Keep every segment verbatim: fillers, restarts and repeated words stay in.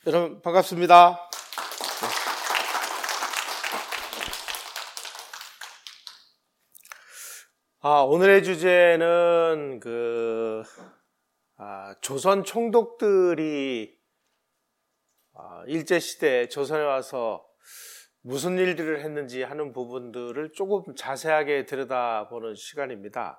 여러분 반갑습니다. 아, 오늘의 주제는 그 아, 조선 총독들이 아, 일제시대 조선에 와서 무슨 일들을 했는지 하는 부분들을 조금 자세하게 들여다보는 시간입니다.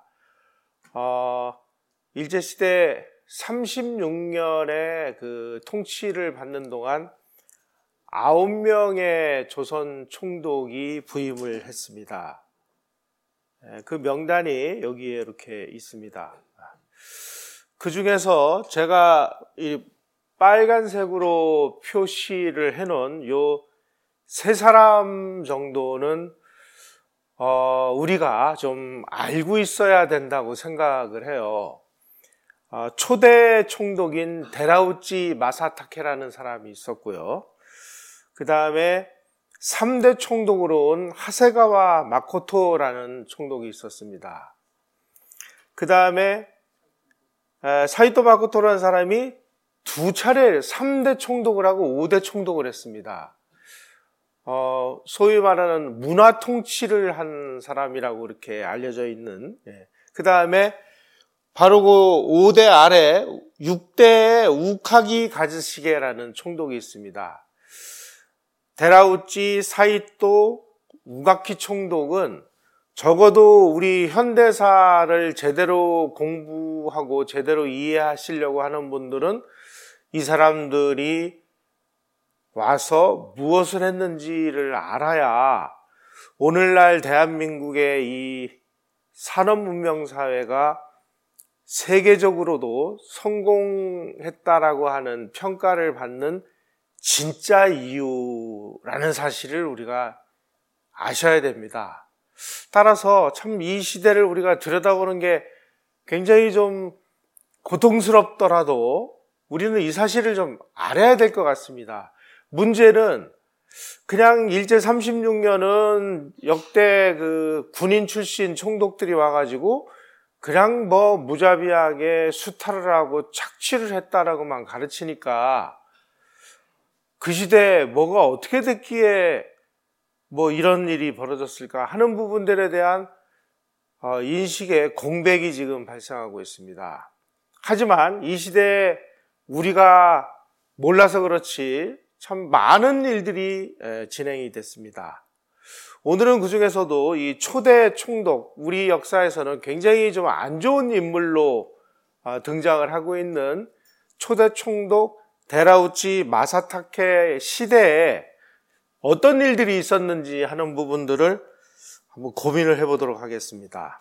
어, 일제시대 삼십육 년의 그 통치를 받는 동안 아홉 명의 조선 총독이 부임을 했습니다. 그 명단이 여기에 이렇게 있습니다. 그 중에서 제가 이 빨간색으로 표시를 해놓은 요 세 사람 정도는 어, 우리가 좀 알고 있어야 된다고 생각을 해요. 어, 초대 총독인 데라우찌 마사타케라는 사람이 있었고요. 그 다음에 삼 대 총독으로 온 하세가와 마코토라는 총독이 있었습니다. 그 다음에 사이토 마코토라는 사람이 두 차례 삼 대 총독을 하고 오 대 총독을 했습니다. 어, 소위 말하는 문화 통치를 한 사람이라고 이렇게 알려져 있는. 예. 그 다음에 바로 그 오 대 아래 육 대의 우카기 가즈시게라는 총독이 있습니다. 데라우찌, 사이토, 우가키 총독은 적어도 우리 현대사를 제대로 공부하고 제대로 이해하시려고 하는 분들은 이 사람들이 와서 무엇을 했는지를 알아야 오늘날 대한민국의 이 산업문명사회가 세계적으로도 성공했다라고 하는 평가를 받는 진짜 이유라는 사실을 우리가 아셔야 됩니다. 따라서 참 이 시대를 우리가 들여다보는 게 굉장히 좀 고통스럽더라도 우리는 이 사실을 좀 알아야 될 것 같습니다. 문제는 그냥 일제 삼십육 년은 역대 그 군인 출신 총독들이 와가지고 그냥 뭐 무자비하게 수탈을 하고 착취를 했다라고만 가르치니까 그 시대에 뭐가 어떻게 됐기에 뭐 이런 일이 벌어졌을까 하는 부분들에 대한 인식의 공백이 지금 발생하고 있습니다. 하지만 이 시대에 우리가 몰라서 그렇지 참 많은 일들이 진행이 됐습니다. 오늘은 그 중에서도 이 초대 총독, 우리 역사에서는 굉장히 좀 안 좋은 인물로 등장을 하고 있는 초대 총독 데라우찌 마사타케 시대에 어떤 일들이 있었는지 하는 부분들을 한번 고민을 해보도록 하겠습니다.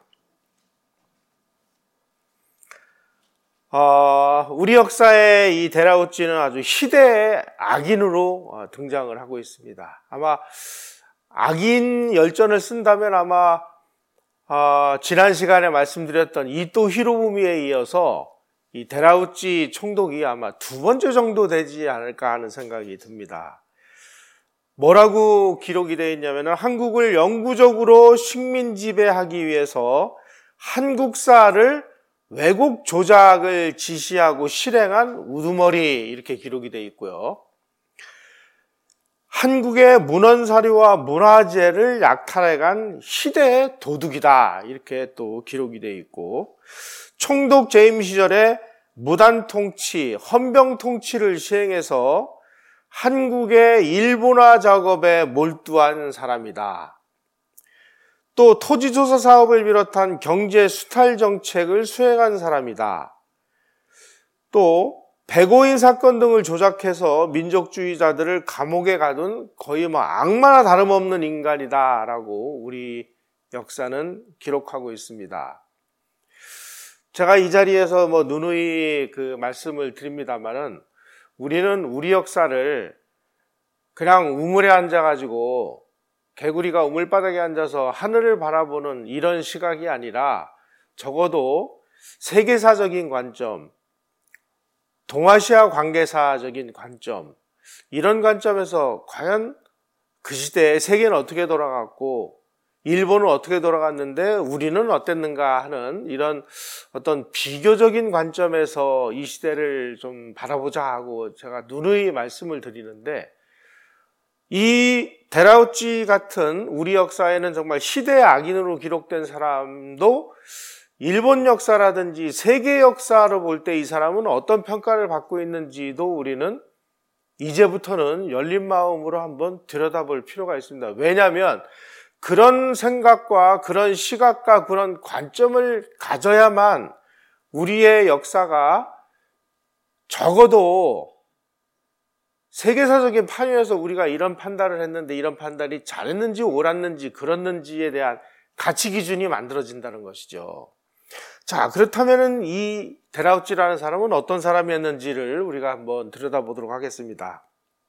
어, 우리 역사에 이 데라우찌는 아주 희대의 악인으로 등장을 하고 있습니다. 아마 악인 열전을 쓴다면 아마 어, 지난 시간에 말씀드렸던 이토 히로부미에 이어서 이 데라우찌 총독이 아마 두 번째 정도 되지 않을까 하는 생각이 듭니다. 뭐라고 기록이 되어 있냐면 한국을 영구적으로 식민 지배하기 위해서 한국사를 왜곡 조작을 지시하고 실행한 우두머리 이렇게 기록이 되어 있고요. 한국의 문헌사료와 문화재를 약탈해간 희대의 도둑이다 이렇게 또 기록이 되어 있고 총독 재임 시절에 무단통치, 헌병통치를 시행해서 한국의 일본화 작업에 몰두한 사람이다. 또 토지조사 사업을 비롯한 경제 수탈 정책을 수행한 사람이다. 또 백오인 사건 등을 조작해서 민족주의자들을 감옥에 가둔 거의 뭐 악마나 다름없는 인간이다라고 우리 역사는 기록하고 있습니다. 제가 이 자리에서 뭐 누누이 그 말씀을 드립니다만은 우리는 우리 역사를 그냥 우물에 앉아가지고 개구리가 우물바닥에 앉아서 하늘을 바라보는 이런 시각이 아니라 적어도 세계사적인 관점, 동아시아 관계사적인 관점, 이런 관점에서 과연 그 시대에 세계는 어떻게 돌아갔고 일본은 어떻게 돌아갔는데 우리는 어땠는가 하는 이런 어떤 비교적인 관점에서 이 시대를 좀 바라보자 하고 제가 누누이 말씀을 드리는데, 이 데라우치 같은 우리 역사에는 정말 시대의 악인으로 기록된 사람도 일본 역사라든지 세계 역사로 볼 때 이 사람은 어떤 평가를 받고 있는지도 우리는 이제부터는 열린 마음으로 한번 들여다볼 필요가 있습니다. 왜냐하면 그런 생각과 그런 시각과 그런 관점을 가져야만 우리의 역사가 적어도 세계사적인 판에서 우리가 이런 판단을 했는데 이런 판단이 잘했는지 옳았는지 그렇는지에 대한 가치 기준이 만들어진다는 것이죠. 자, 그렇다면 이 데라우치라는 사람은 어떤 사람이었는지를 우리가 한번 들여다보도록 하겠습니다.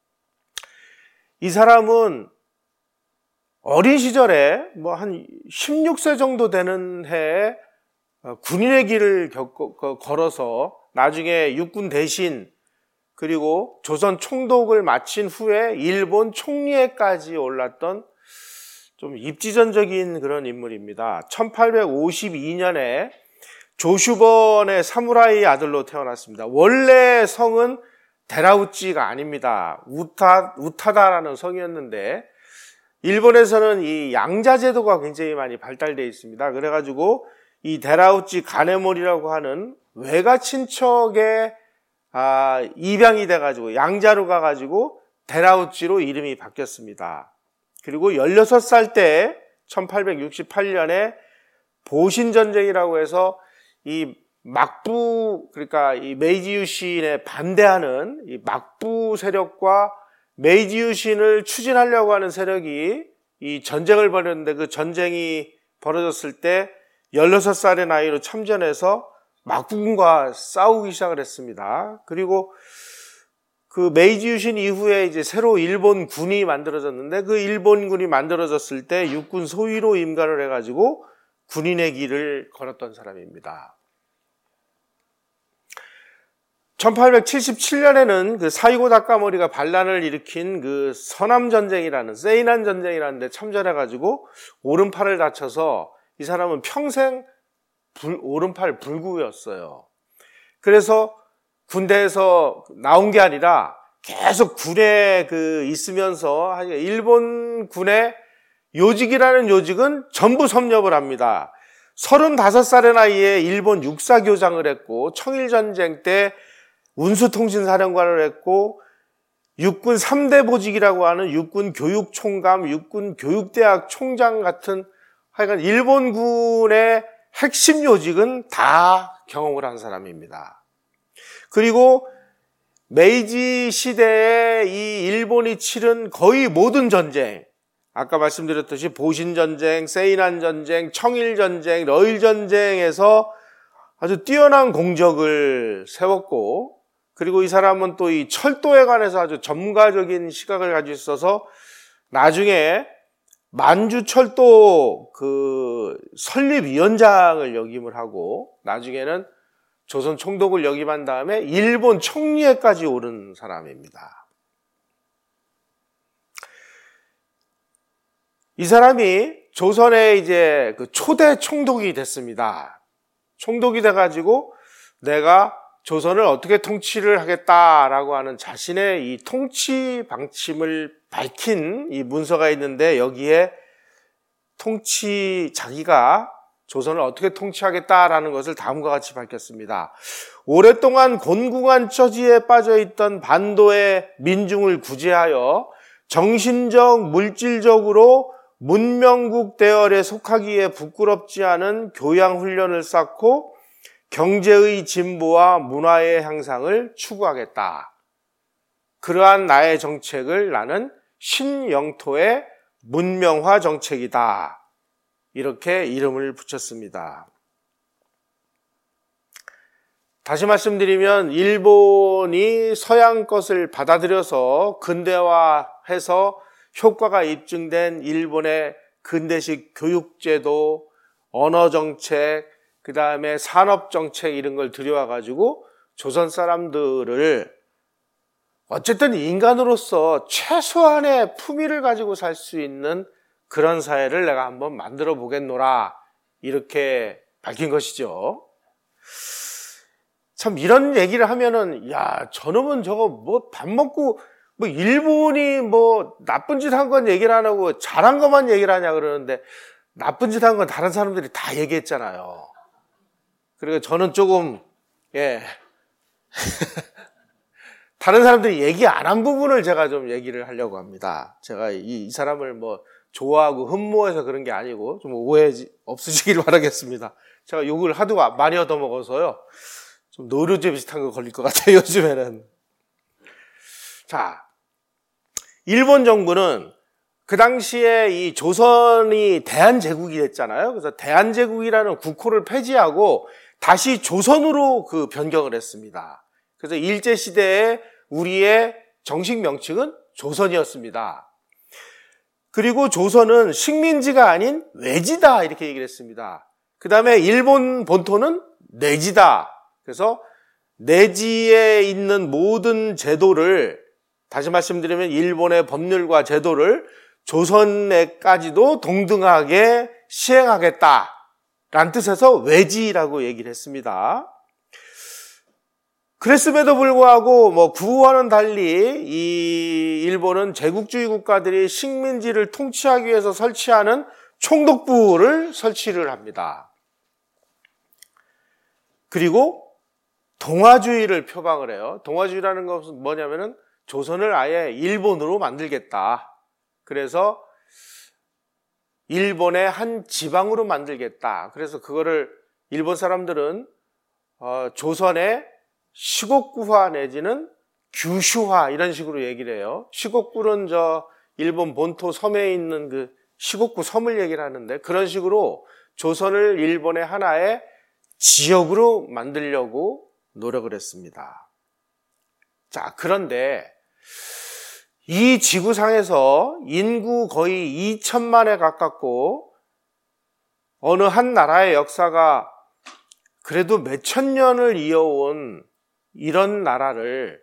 이 사람은 어린 시절에 뭐 한 십육 세 정도 되는 해에 군인의 길을 겪고, 걸어서 나중에 육군 대신 그리고 조선 총독을 마친 후에 일본 총리에까지 올랐던 좀 입지전적인 그런 인물입니다. 천팔백오십이 년에 조슈번의 사무라이 아들로 태어났습니다. 원래 성은 데라우치가 아닙니다. 우타, 우타다라는 성이었는데 일본에서는 이 양자 제도가 굉장히 많이 발달되어 있습니다. 그래가지고 이 데라우치 가네모리라고 하는 외가 친척의 아, 입양이 돼가지고 양자로 가가지고 데라우치로 이름이 바뀌었습니다. 그리고 열여섯 살 때 천팔백육십팔 년에 보신전쟁이라고 해서 이 막부, 그러니까 이 메이지 유신에 반대하는 이 막부 세력과 메이지 유신을 추진하려고 하는 세력이 이 전쟁을 벌였는데, 그 전쟁이 벌어졌을 때 열여섯 살의 나이로 참전해서 막부군과 싸우기 시작을 했습니다. 그리고 그 메이지 유신 이후에 이제 새로 일본군이 만들어졌는데, 그 일본군이 만들어졌을 때 육군 소위로 임관을 해가지고 군인의 길을 걸었던 사람입니다. 천팔백칠십칠 년에는 그 사이고 다카모리가 반란을 일으킨 그 서남전쟁이라는, 세이난 전쟁이라는 데 참전해가지고 오른팔을 다쳐서 이 사람은 평생 불, 오른팔 불구였어요. 그래서 군대에서 나온 게 아니라 계속 군에 그 있으면서 일본 군의 요직이라는 요직은 전부 섭렵을 합니다. 서른다섯 살의 나이에 일본 육사교장을 했고, 청일전쟁 때 운수통신사령관을 했고, 육군 삼 대 보직이라고 하는 육군 교육총감, 육군 교육대학 총장 같은 하여간 일본군의 핵심 요직은 다 경험을 한 사람입니다. 그리고 메이지 시대에 이 일본이 치른 거의 모든 전쟁, 아까 말씀드렸듯이 보신전쟁, 세이난전쟁, 청일전쟁, 러일전쟁에서 아주 뛰어난 공적을 세웠고, 그리고 이 사람은 또 이 철도에 관해서 아주 전문가적인 시각을 가지고 있어서 나중에 만주철도 그 설립위원장을 역임을 하고, 나중에는 조선 총독을 역임한 다음에 일본 총리에까지 오른 사람입니다. 이 사람이 조선의 이제 그 초대 총독이 됐습니다. 총독이 돼가지고 내가 조선을 어떻게 통치를 하겠다라고 하는 자신의 이 통치 방침을 밝힌 이 문서가 있는데, 여기에 통치, 자기가 조선을 어떻게 통치하겠다라는 것을 다음과 같이 밝혔습니다. 오랫동안 곤궁한 처지에 빠져있던 반도의 민중을 구제하여 정신적, 물질적으로 문명국 대열에 속하기에 부끄럽지 않은 교양훈련을 쌓고 경제의 진보와 문화의 향상을 추구하겠다. 그러한 나의 정책을 나는 신영토의 문명화 정책이다. 이렇게 이름을 붙였습니다. 다시 말씀드리면 일본이 서양 것을 받아들여서 근대화해서 효과가 입증된 일본의 근대식 교육제도, 언어정책, 그 다음에 산업정책 이런 걸 들여와가지고 조선 사람들을 어쨌든 인간으로서 최소한의 품위를 가지고 살 수 있는 그런 사회를 내가 한번 만들어 보겠노라 이렇게 밝힌 것이죠. 참 이런 얘기를 하면은 야 저놈은 저거 뭐 밥 먹고 뭐 일본이 뭐 나쁜 짓 한 건 얘기를 안 하고 잘한 것만 얘기를 하냐 그러는데 나쁜 짓 한 건 다른 사람들이 다 얘기했잖아요. 그리고 저는 조금 예 다른 사람들이 얘기 안 한 부분을 제가 좀 얘기를 하려고 합니다. 제가 이, 이 사람을 뭐 좋아하고 흠모해서 그런 게 아니고 좀 오해 없으시길 바라겠습니다. 제가 욕을 하도 많이 얻어먹어서요. 좀 노루제 비슷한 거 걸릴 것 같아요, 요즘에는. 자, 일본 정부는 그 당시에 이 조선이 대한제국이 됐잖아요. 그래서 대한제국이라는 국호를 폐지하고 다시 조선으로 그 변경을 했습니다. 그래서 일제시대에 우리의 정식 명칭은 조선이었습니다. 그리고 조선은 식민지가 아닌 외지다 이렇게 얘기를 했습니다. 그 다음에 일본 본토는 내지다. 그래서 내지에 있는 모든 제도를 다시 말씀드리면 일본의 법률과 제도를 조선에까지도 동등하게 시행하겠다라는 뜻에서 외지라고 얘기를 했습니다. 그랬음에도 불구하고 뭐 구호와는 달리 이 일본은 제국주의 국가들이 식민지를 통치하기 위해서 설치하는 총독부를 설치를 합니다. 그리고 동아주의를 표방을 해요. 동아주의라는 것은 뭐냐면은 조선을 아예 일본으로 만들겠다. 그래서 일본의 한 지방으로 만들겠다. 그래서 그거를 일본 사람들은 어, 조선의 시국구화 내지는 규슈화 이런 식으로 얘기를 해요. 시국구는 저 일본 본토 섬에 있는 그 시국구 섬을 얘기를 하는데 그런 식으로 조선을 일본의 하나의 지역으로 만들려고 노력을 했습니다. 자, 그런데 이 지구상에서 인구 거의 이천만에 가깝고 어느 한 나라의 역사가 그래도 몇천 년을 이어온 이런 나라를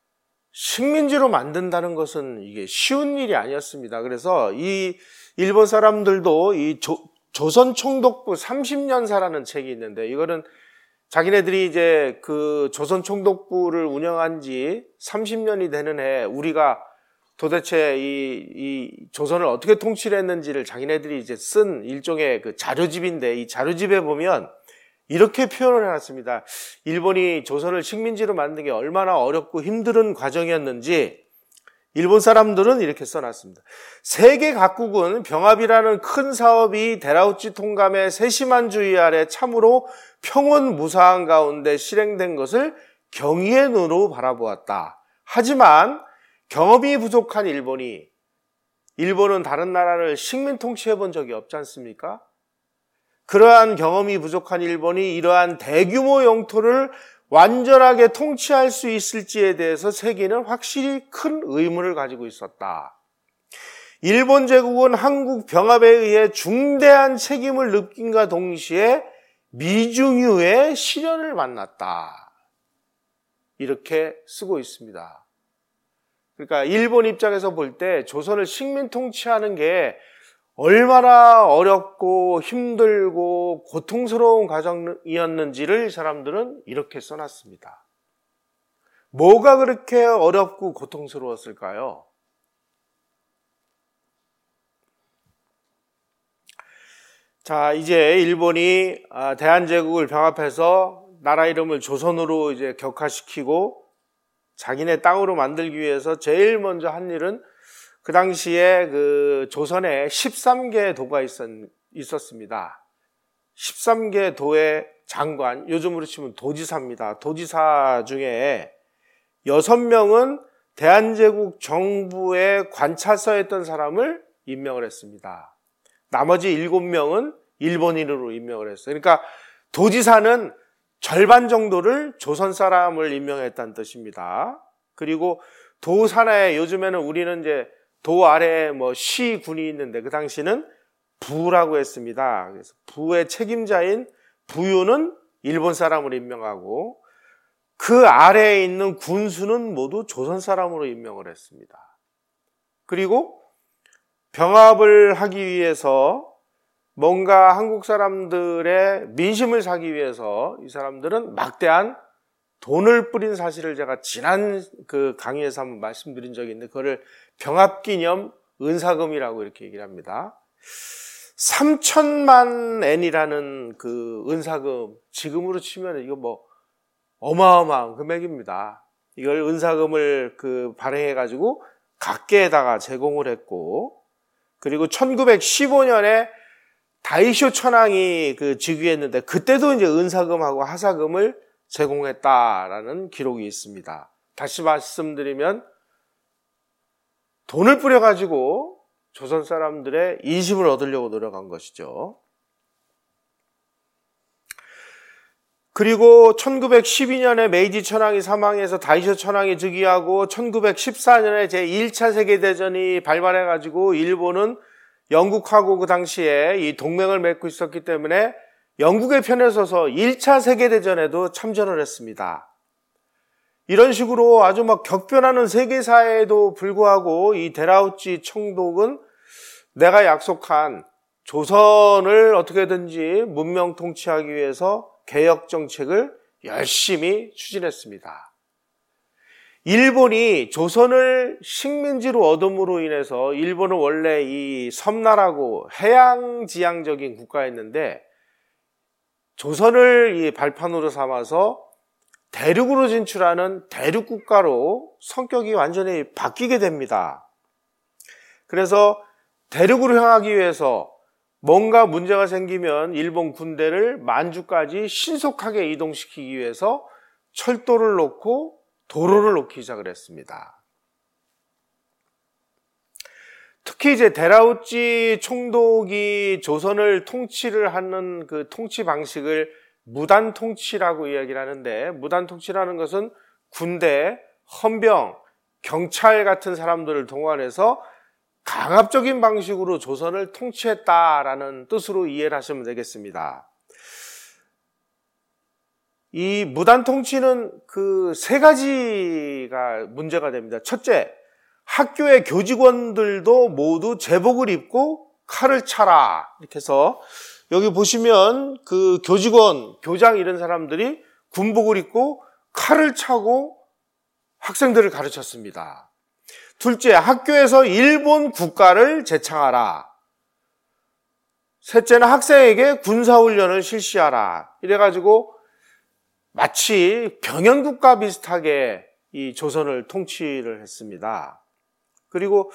식민지로 만든다는 것은 이게 쉬운 일이 아니었습니다. 그래서 이 일본 사람들도 이 조, 조선 총독부 삼십 년사라는 책이 있는데 이거는 자기네들이 이제 그 조선 총독부를 운영한 지 삼십 년이 되는 해 우리가 도대체 이, 이 조선을 어떻게 통치를 했는지를 자기네들이 이제 쓴 일종의 그 자료집인데 이 자료집에 보면 이렇게 표현을 해놨습니다. 일본이 조선을 식민지로 만든 게 얼마나 어렵고 힘든 과정이었는지 일본 사람들은 이렇게 써놨습니다. 세계 각국은 병합이라는 큰 사업이 데라우치 통감의 세심한 주의 아래 참으로 평온무사한 가운데 실행된 것을 경의의 눈으로 바라보았다. 하지만 경험이 부족한 일본이 일본은 다른 나라를 식민 통치해 본 적이 없지 않습니까? 그러한 경험이 부족한 일본이 이러한 대규모 영토를 완전하게 통치할 수 있을지에 대해서 세계는 확실히 큰 의문을 가지고 있었다. 일본 제국은 한국 병합에 의해 중대한 책임을 느낀과 동시에 미중유의 시련을 만났다. 이렇게 쓰고 있습니다. 그러니까 일본 입장에서 볼 때 조선을 식민 통치하는 게 얼마나 어렵고 힘들고 고통스러운 과정이었는지를 사람들은 이렇게 써놨습니다. 뭐가 그렇게 어렵고 고통스러웠을까요? 자, 이제 일본이 대한제국을 병합해서 나라 이름을 조선으로 이제 격화시키고 자기네 땅으로 만들기 위해서 제일 먼저 한 일은 그 당시에 그 조선에 십삼 개 도가 있었, 있었습니다. 십삼 개 도의 장관, 요즘으로 치면 도지사입니다. 도지사 중에 여섯 명은 대한제국 정부의 관찰서에 있던 사람을 임명을 했습니다. 나머지 일곱 명은 일본인으로 임명을 했어요. 그러니까 도지사는 절반 정도를 조선 사람을 임명했다는 뜻입니다. 그리고 도 산하에 요즘에는 우리는 이제 도 아래에 뭐 시, 군이 있는데 그 당시는 부라고 했습니다. 그래서 부의 책임자인 부유는 일본 사람으로 임명하고 그 아래에 있는 군수는 모두 조선 사람으로 임명을 했습니다. 그리고 병합을 하기 위해서 뭔가 한국 사람들의 민심을 사기 위해서 이 사람들은 막대한 돈을 뿌린 사실을 제가 지난 그 강의에서 한번 말씀드린 적이 있는데, 그거를 병합기념 은사금이라고 이렇게 얘기를 합니다. 삼천만 엔이라는 그 은사금, 지금으로 치면 이거 뭐 어마어마한 금액입니다. 이걸 은사금을 그 발행해가지고 각계에다가 제공을 했고, 그리고 천구백십오 년에 다이쇼 천황이 그 즉위했는데, 그때도 이제 은사금하고 하사금을 제공했다라는 기록이 있습니다. 다시 말씀드리면 돈을 뿌려가지고 조선 사람들의 인심을 얻으려고 노력한 것이죠. 그리고 천구백십이 년에 메이지 천황이 사망해서 다이쇼 천황이 즉위하고, 천구백십사 년에 제일 차 세계대전이 발발해가지고 일본은 영국하고 그 당시에 이 동맹을 맺고 있었기 때문에 영국의 편에 서서 일 차 세계대전에도 참전을 했습니다. 이런 식으로 아주 막 격변하는 세계사에도 불구하고 이 데라우찌 총독은 내가 약속한 조선을 어떻게든지 문명 통치하기 위해서 개혁 정책을 열심히 추진했습니다. 일본이 조선을 식민지로 얻음으로 인해서, 일본은 원래 이 섬나라고 해양지향적인 국가였는데 조선을 이 발판으로 삼아서 대륙으로 진출하는 대륙국가로 성격이 완전히 바뀌게 됩니다. 그래서 대륙으로 향하기 위해서 뭔가 문제가 생기면 일본 군대를 만주까지 신속하게 이동시키기 위해서 철도를 놓고 도로를 놓기 시작을 했습니다. 특히 이제 데라우찌 총독이 조선을 통치를 하는 그 통치 방식을 무단 통치라고 이야기를 하는데, 무단 통치라는 것은 군대, 헌병, 경찰 같은 사람들을 동원해서 강압적인 방식으로 조선을 통치했다라는 뜻으로 이해를 하시면 되겠습니다. 이 무단 통치는 그 세 가지가 문제가 됩니다. 첫째, 학교의 교직원들도 모두 제복을 입고 칼을 차라. 이렇게 해서 여기 보시면 그 교직원, 교장 이런 사람들이 군복을 입고 칼을 차고 학생들을 가르쳤습니다. 둘째, 학교에서 일본 국가를 제창하라. 셋째는 학생에게 군사훈련을 실시하라. 이래가지고 마치 병현국가 비슷하게 이 조선을 통치를 했습니다. 그리고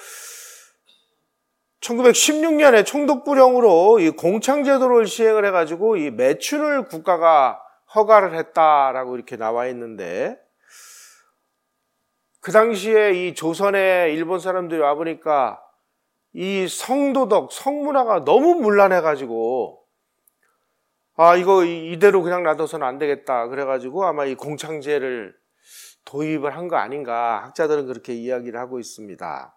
천구백십육 년에 총독부령으로 이 공창제도를 시행을 해가지고 이 매춘을 국가가 허가를 했다라고 이렇게 나와 있는데, 그 당시에 이 조선에 일본 사람들이 와보니까 이 성도덕, 성문화가 너무 문란해가지고, 아, 이거 이대로 그냥 놔둬서는 안 되겠다. 그래가지고 아마 이 공창제를 도입을 한 거 아닌가, 학자들은 그렇게 이야기를 하고 있습니다.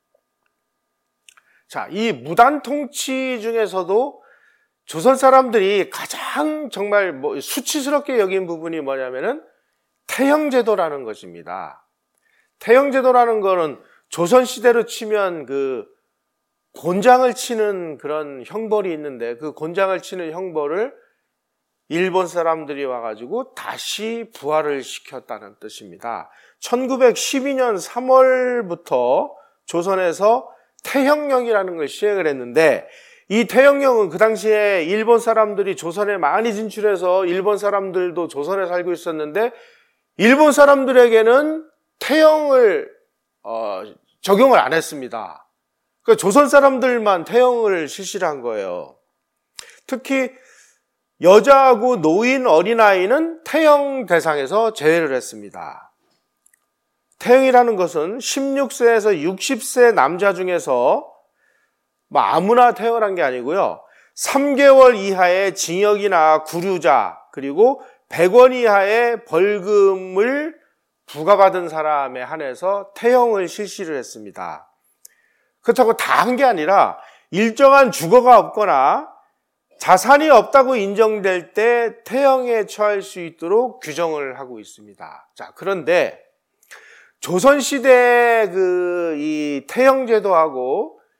자, 이 무단 통치 중에서도 조선 사람들이 가장 정말 뭐 수치스럽게 여긴 부분이 뭐냐면은 태형제도라는 것입니다. 태형제도라는 거는 조선 시대로 치면 그 곤장을 치는 그런 형벌이 있는데, 그 곤장을 치는 형벌을 일본 사람들이 와가지고 다시 부활을 시켰다는 뜻입니다. 천구백십이 년 삼월부터 조선에서 태형령이라는 걸 시행을 했는데, 이 태형령은 그 당시에 일본 사람들이 조선에 많이 진출해서 일본 사람들도 조선에 살고 있었는데, 일본 사람들에게는 태형을 어, 적용을 안 했습니다. 그러니까 조선 사람들만 태형을 실시를 한 거예요. 특히 여자하고 노인, 어린아이는 태형 대상에서 제외를 했습니다. 태형이라는 것은 십육 세에서 육십 세 남자 중에서 뭐 아무나 태형을 한 게 아니고요, 삼 개월 이하의 징역이나 구류자, 그리고 백 원 이하의 벌금을 부과받은 사람에 한해서 태형을 실시를 했습니다. 그렇다고 다 한 게 아니라 일정한 주거가 없거나 자산이 없다고 인정될 때 태형에 처할 수 있도록 규정을 하고 있습니다. 자, 그런데 조선시대 그 이 태형제도하고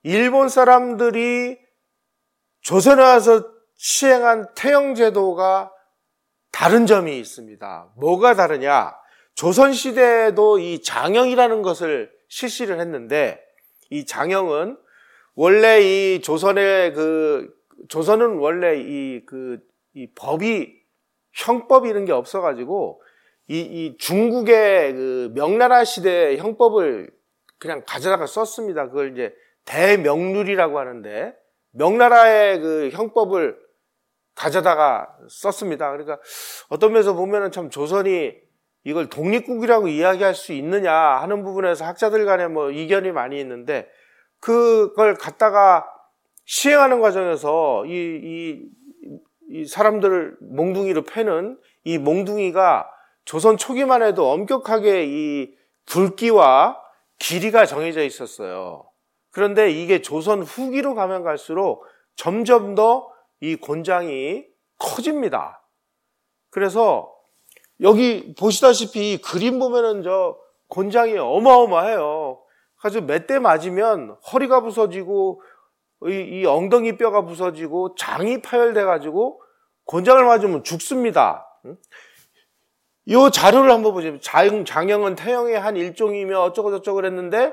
일본 사람들이 조선에 와서 시행한 태형제도가 다른 점이 있습니다. 뭐가 다르냐? 조선시대에도 이 장형이라는 것을 실시를 했는데, 이 장형은 원래 이 조선의 그, 조선은 원래 이 그, 이 법이, 형법이 이런 게 없어가지고, 이, 이 중국의 그 명나라 시대 형법을 그냥 가져다가 썼습니다. 그걸 이제 대명률이라고 하는데, 명나라의 그 형법을 가져다가 썼습니다. 그러니까 어떤 면에서 보면은 참 조선이 이걸 독립국이라고 이야기할 수 있느냐 하는 부분에서 학자들 간에 뭐 이견이 많이 있는데, 그걸 갖다가 시행하는 과정에서 이, 이, 이 사람들을 몽둥이로 패는 이 몽둥이가 조선 초기만 해도 엄격하게 이 굵기와 길이가 정해져 있었어요. 그런데 이게 조선 후기로 가면 갈수록 점점 더 이 곤장이 커집니다. 그래서 여기 보시다시피 이 그림 보면은 저 곤장이 어마어마해요. 그래서 몇 대 맞으면 허리가 부서지고 이, 이 엉덩이 뼈가 부서지고 장이 파열돼가지고 곤장을 맞으면 죽습니다. 이 자료를 한번 보시면 장, 장형은 태형의 한 일종이며 어쩌고 저쩌고 그랬는데,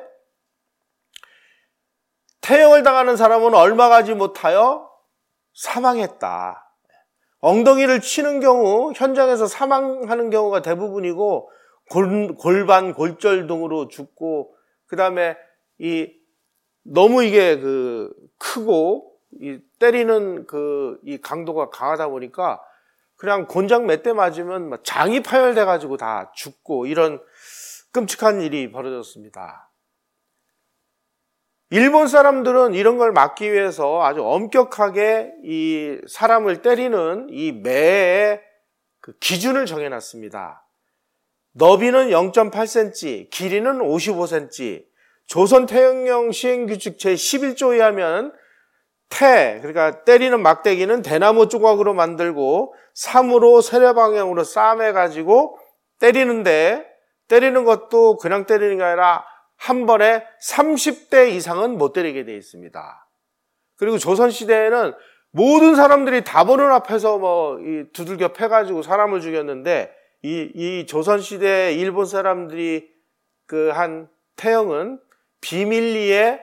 태형을 당하는 사람은 얼마 가지 못하여 사망했다. 엉덩이를 치는 경우 현장에서 사망하는 경우가 대부분이고, 골, 골반, 골절 등으로 죽고, 그 다음에 이 너무 이게 그 크고 이 때리는 그 이 강도가 강하다 보니까 그냥 곤장 몇 대 맞으면 장이 파열돼 가지고 다 죽고, 이런 끔찍한 일이 벌어졌습니다. 일본 사람들은 이런 걸 막기 위해서 아주 엄격하게 이 사람을 때리는 이 매의 그 기준을 정해놨습니다. 너비는 영 점 팔 센티미터, 길이는 오십오 센티미터. 조선 태형령 시행규칙 제십일 조에 하면 태, 그러니까 때리는 막대기는 대나무 조각으로 만들고 삼으로 세례 방향으로 싸매가지고 때리는데, 때리는 것도 그냥 때리는 게 아니라 한 번에 삼십 대 이상은 못 때리게 되어 있습니다. 그리고 조선시대에는 모든 사람들이 다 보는 앞에서 뭐 이 두들겨 패가지고 사람을 죽였는데, 이, 이 조선시대 일본 사람들이 그 한 태형은 비밀리에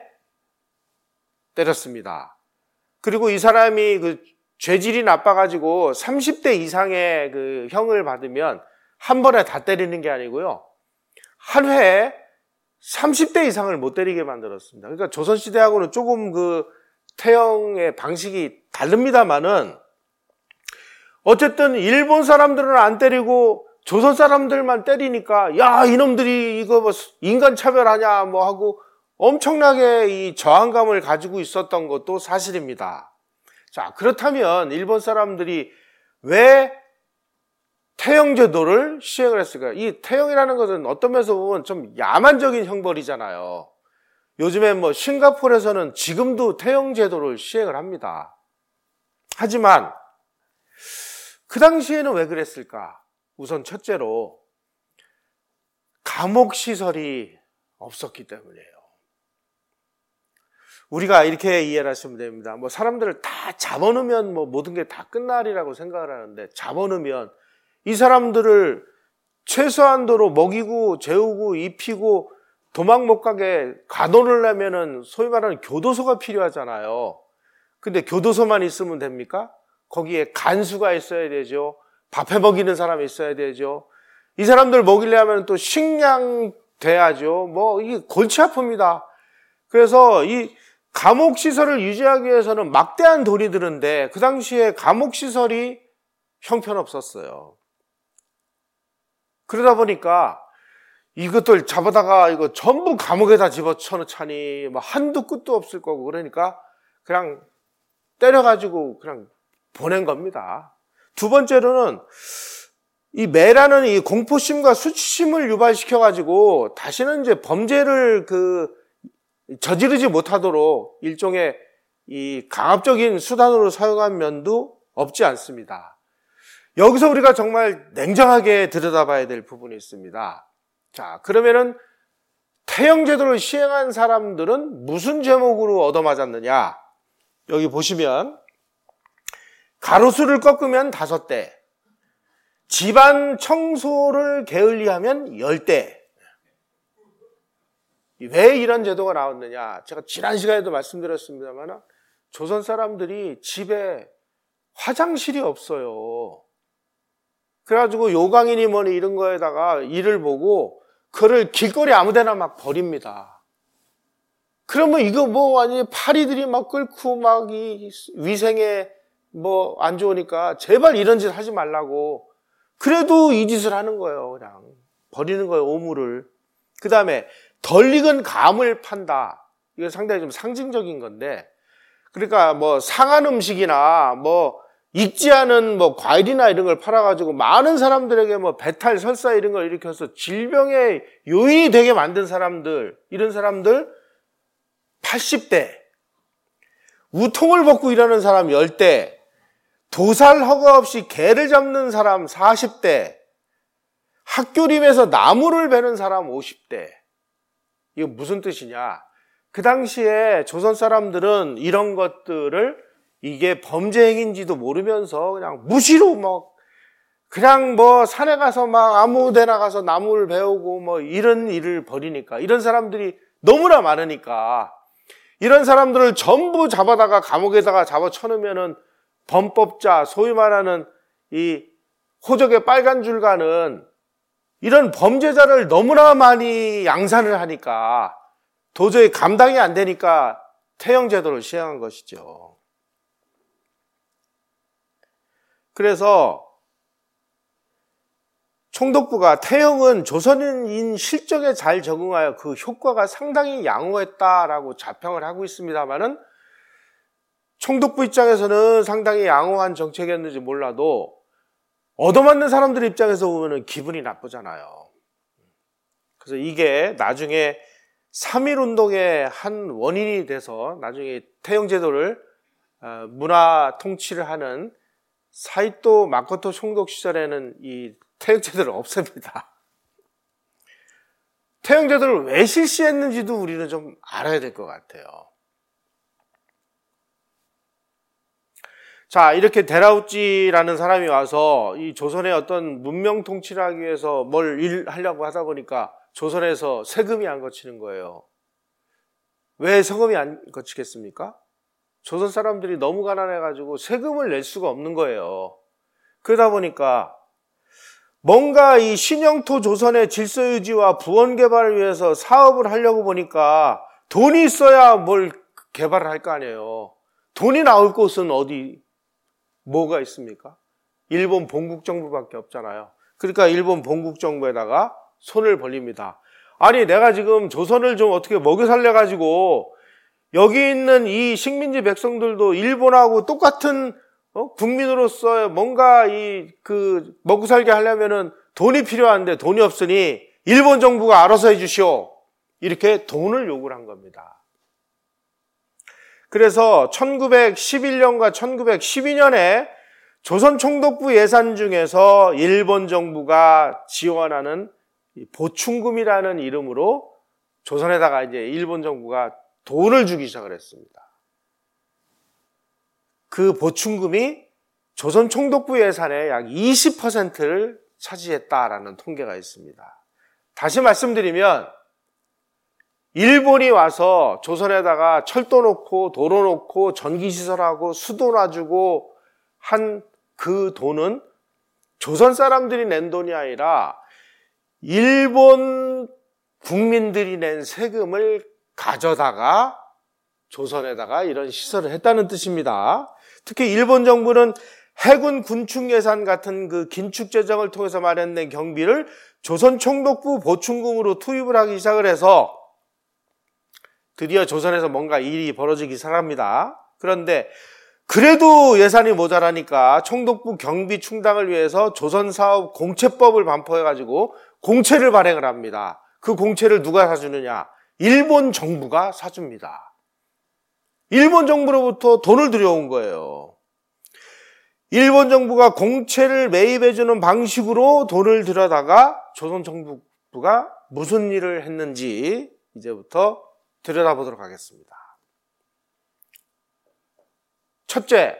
때렸습니다. 그리고 이 사람이 그 죄질이 나빠가지고 삼십 대 이상의 그 형을 받으면 한 번에 다 때리는 게 아니고요, 한 회에 삼십 대 이상을 못 때리게 만들었습니다. 그러니까 조선시대하고는 조금 그 태형의 방식이 다릅니다만은, 어쨌든 일본 사람들은 안 때리고 조선 사람들만 때리니까 야, 이놈들이 이거 뭐 인간 차별하냐 뭐 하고 엄청나게 이 저항감을 가지고 있었던 것도 사실입니다. 자, 그렇다면 일본 사람들이 왜 태형제도를 시행을 했을까요? 이 태형이라는 것은 어떤 면에서 보면 좀 야만적인 형벌이잖아요. 요즘에 뭐 싱가포르에서는 지금도 태형제도를 시행을 합니다. 하지만 그 당시에는 왜 그랬을까? 우선 첫째로 감옥시설이 없었기 때문이에요. 우리가 이렇게 이해를 하시면 됩니다. 뭐 사람들을 다 잡아놓으면 뭐 모든 게 다 끝날이라고 생각을 하는데, 잡아놓으면 이 사람들을 최소한도로 먹이고 재우고 입히고 도망 못 가게 가둬놓으려면은 소위 말하는 교도소가 필요하잖아요. 근데 교도소만 있으면 됩니까? 거기에 간수가 있어야 되죠. 밥해 먹이는 사람이 있어야 되죠. 이 사람들 먹이려면 또 식량 돼야죠. 뭐 이게 골치 아픕니다. 그래서 이 감옥시설을 유지하기 위해서는 막대한 돈이 드는데, 그 당시에 감옥시설이 형편없었어요. 그러다 보니까 이것들 잡아다가 이거 전부 감옥에다 집어쳐놓자니 뭐 한도 끝도 없을 거고, 그러니까 그냥 때려가지고 그냥 보낸 겁니다. 두 번째로는 이 매라는 이 공포심과 수치심을 유발시켜가지고 다시는 이제 범죄를 그 저지르지 못하도록 일종의 이 강압적인 수단으로 사용한 면도 없지 않습니다. 여기서 우리가 정말 냉정하게 들여다봐야 될 부분이 있습니다. 자, 그러면은 태형제도를 시행한 사람들은 무슨 제목으로 얻어맞았느냐? 여기 보시면 가로수를 꺾으면 다섯 대, 집안 청소를 게을리하면 열 대. 왜 이런 제도가 나왔느냐? 제가 지난 시간에도 말씀드렸습니다만 조선 사람들이 집에 화장실이 없어요. 그래가지고 요강이니 뭐니 이런 거에다가 일을 보고 그를 길거리 아무데나 막 버립니다. 그러면 이거 뭐 완전히 파리들이 막 끓고 막 이 위생에 뭐 안 좋으니까 제발 이런 짓 하지 말라고. 그래도 이 짓을 하는 거예요. 그냥 버리는 거예요, 오물을. 그 다음에 덜 익은 감을 판다. 이거 상당히 좀 상징적인 건데, 그러니까 뭐 상한 음식이나 뭐 익지 않은 뭐 과일이나 이런 걸 팔아가지고 많은 사람들에게 뭐 배탈, 설사 이런 걸 일으켜서 질병의 요인이 되게 만든 사람들, 이런 사람들 팔십 대, 우통을 벗고 일하는 사람 열 대, 도살 허가 없이 개를 잡는 사람 사십 대, 학교림에서 나무를 베는 사람 오십 대. 이거 무슨 뜻이냐? 그 당시에 조선 사람들은 이런 것들을 이게 범죄 행위인지도 모르면서 그냥 무시로 막 그냥 뭐 산에 가서 막 아무 데나 가서 나무를 베우고 뭐 이런 일을 벌이니까, 이런 사람들이 너무나 많으니까 이런 사람들을 전부 잡아다가 감옥에다가 잡아 쳐놓으면은 범법자, 소위 말하는 이 호적의 빨간 줄가는 이런 범죄자를 너무나 많이 양산을 하니까 도저히 감당이 안 되니까 태형제도를 시행한 것이죠. 그래서 총독부가 태형은 조선인 실적에 잘 적응하여 그 효과가 상당히 양호했다라고 자평을 하고 있습니다만은, 총독부 입장에서는 상당히 양호한 정책이었는지 몰라도 얻어맞는 사람들 입장에서 보면 기분이 나쁘잖아요. 그래서 이게 나중에 삼일운동의 한 원인이 돼서 나중에 태형제도를 문화 통치를 하는 사이토 마코토 총독 시절에는 이 태형제도를 없앱니다. 태형제도를 왜 실시했는지도 우리는 좀 알아야 될 것 같아요. 자, 이렇게 데라우찌라는 사람이 와서 이 조선의 어떤 문명 통치를 하기 위해서 뭘 일하려고 하다 보니까 조선에서 세금이 안 거치는 거예요. 왜 세금이 안 거치겠습니까? 조선 사람들이 너무 가난해가지고 세금을 낼 수가 없는 거예요. 그러다 보니까 뭔가 이 신영토 조선의 질서 유지와 부원 개발을 위해서 사업을 하려고 보니까 돈이 있어야 뭘 개발을 할 거 아니에요. 돈이 나올 곳은 어디, 뭐가 있습니까? 일본 본국 정부밖에 없잖아요. 그러니까 일본 본국 정부에다가 손을 벌립니다. 아니, 내가 지금 조선을 좀 어떻게 먹여 살려가지고 여기 있는 이 식민지 백성들도 일본하고 똑같은 어? 국민으로서 뭔가 이 그 먹고 살게 하려면은 돈이 필요한데 돈이 없으니 일본 정부가 알아서 해주시오. 이렇게 돈을 요구를 한 겁니다. 그래서 천구백십일 년과 천구백십이 년에 조선 총독부 예산 중에서 일본 정부가 지원하는 보충금이라는 이름으로 조선에다가 이제 일본 정부가 돈을 주기 시작을 했습니다. 그 보충금이 조선 총독부 예산의 약 이십 퍼센트를 차지했다라는 통계가 있습니다. 다시 말씀드리면 일본이 와서 조선에다가 철도 놓고 도로 놓고 전기시설하고 수도 놔주고 한 그 돈은 조선 사람들이 낸 돈이 아니라 일본 국민들이 낸 세금을 가져다가 조선에다가 이런 시설을 했다는 뜻입니다. 특히 일본 정부는 해군 군축 예산 같은 그 긴축 재정을 통해서 마련된 경비를 조선 총독부 보충금으로 투입을 하기 시작을 해서 드디어 조선에서 뭔가 일이 벌어지기 시작합니다. 그런데 그래도 예산이 모자라니까 총독부 경비 충당을 위해서 조선사업 공채법을 반포해가지고 공채를 발행을 합니다. 그 공채를 누가 사주느냐? 일본 정부가 사줍니다. 일본 정부로부터 돈을 들여온 거예요. 일본 정부가 공채를 매입해주는 방식으로 돈을 들여다가 조선 정부가 무슨 일을 했는지 이제부터 들여다보도록 하겠습니다. 첫째,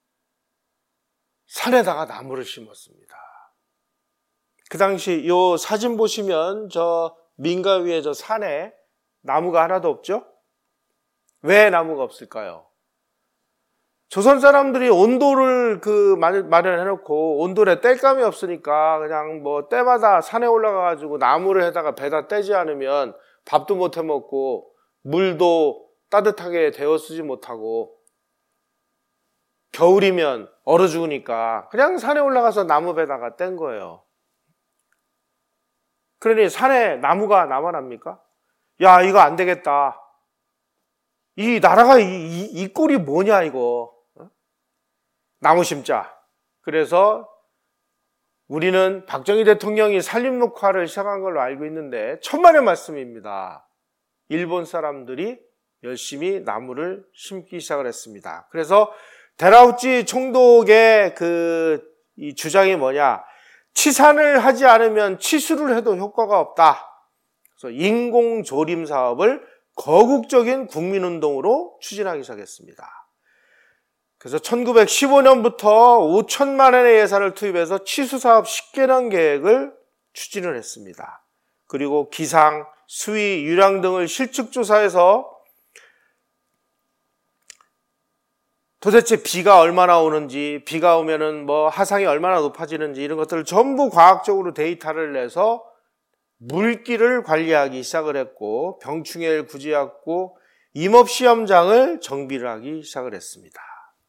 산에다가 나무를 심었습니다. 그 당시 이 사진 보시면 저 민가 위에 저 산에 나무가 하나도 없죠? 왜 나무가 없을까요? 조선 사람들이 온돌을 그 마련해놓고 온돌에 뗄감이 없으니까 그냥 뭐 때마다 산에 올라가가지고 나무를 해다가 배다 떼지 않으면 밥도 못 해먹고 물도 따뜻하게 데워 쓰지 못하고 겨울이면 얼어 죽으니까 그냥 산에 올라가서 나무 배다가 뗀 거예요. 그러니 산에 나무가 남아납니까? 야, 이거 안 되겠다. 이 나라가 이, 이, 이 꼴이 뭐냐 이거. 어? 나무 심자. 그래서 우리는 박정희 대통령이 산림 녹화를 시작한 걸로 알고 있는데 천만의 말씀입니다. 일본 사람들이 열심히 나무를 심기 시작을 했습니다. 그래서 데라우치 총독의 그 이 주장이 뭐냐? 치산을 하지 않으면 치수를 해도 효과가 없다. 그래서 인공 조림 사업을 거국적인 국민운동으로 추진하기 시작했습니다. 그래서 천구백십오 년부터 오천만 원의 예산을 투입해서 치수사업 십 개년 계획을 추진을 했습니다. 그리고 기상, 수위, 유량 등을 실측조사해서 도대체 비가 얼마나 오는지, 비가 오면은 뭐 하상이 얼마나 높아지는지 이런 것들을 전부 과학적으로 데이터를 내서 물기를 관리하기 시작을 했고 병충해를 구제하고 임업시험장을 정비를 하기 시작을 했습니다.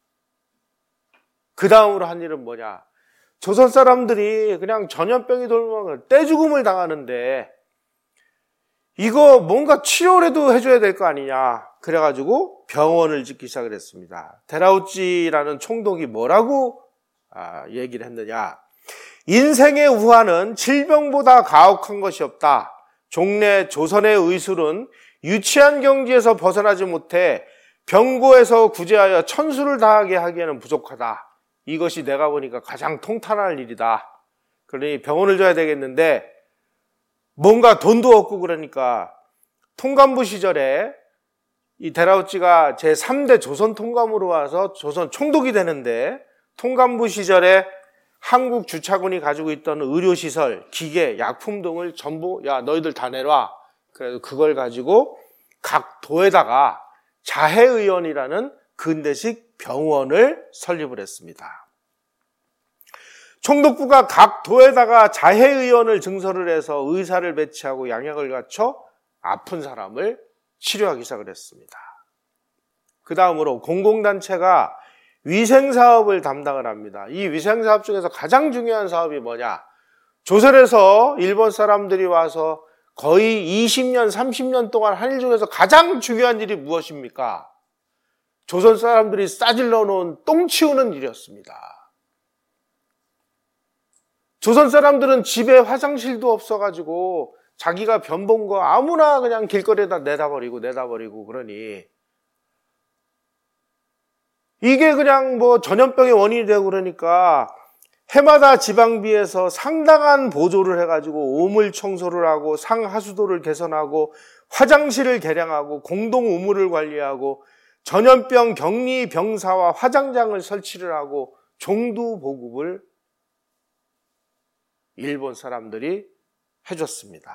그 다음으로 한 일은 뭐냐? 조선 사람들이 그냥 전염병이 돌면 떼죽음을 당하는데 이거 뭔가 치료라도 해줘야 될 거 아니냐. 그래가지고 병원을 짓기 시작을 했습니다. 데라우치라는 총독이 뭐라고 아, 얘기를 했느냐. 인생의 우환은 질병보다 가혹한 것이 없다. 종래 조선의 의술은 유치한 경지에서 벗어나지 못해 병고에서 구제하여 천수를 다하게 하기에는 부족하다. 이것이 내가 보니까 가장 통탄할 일이다. 그러니 병원을 줘야 되겠는데 뭔가 돈도 없고 그러니까 통감부 시절에 이 데라우치가 제삼 대 조선 통감으로 와서 조선 총독이 되는데 통감부 시절에 한국 주차군이 가지고 있던 의료시설, 기계, 약품 등을 전부 야 너희들 다 내놔. 그래서 그걸 가지고 각 도에다가 자해의원이라는 근대식 병원을 설립을 했습니다. 총독부가 각 도에다가 자해의원을 증설을 해서 의사를 배치하고 양약을 갖춰 아픈 사람을 치료하기 시작을 했습니다. 그 다음으로 공공단체가 위생사업을 담당을 합니다. 이 위생사업 중에서 가장 중요한 사업이 뭐냐? 조선에서 일본 사람들이 와서 거의 이십 년, 삼십 년 동안 한 일 중에서 가장 중요한 일이 무엇입니까? 조선 사람들이 싸질러 놓은 똥 치우는 일이었습니다. 조선 사람들은 집에 화장실도 없어가지고 자기가 변 본 거 아무나 그냥 길거리에다 내다버리고 내다버리고 그러니 이게 그냥 뭐 전염병의 원인이 되고 그러니까 해마다 지방비에서 상당한 보조를 해가지고 오물 청소를 하고 상하수도를 개선하고 화장실을 개량하고 공동 우물을 관리하고 전염병 격리 병사와 화장장을 설치를 하고 종두 보급을 일본 사람들이 해줬습니다.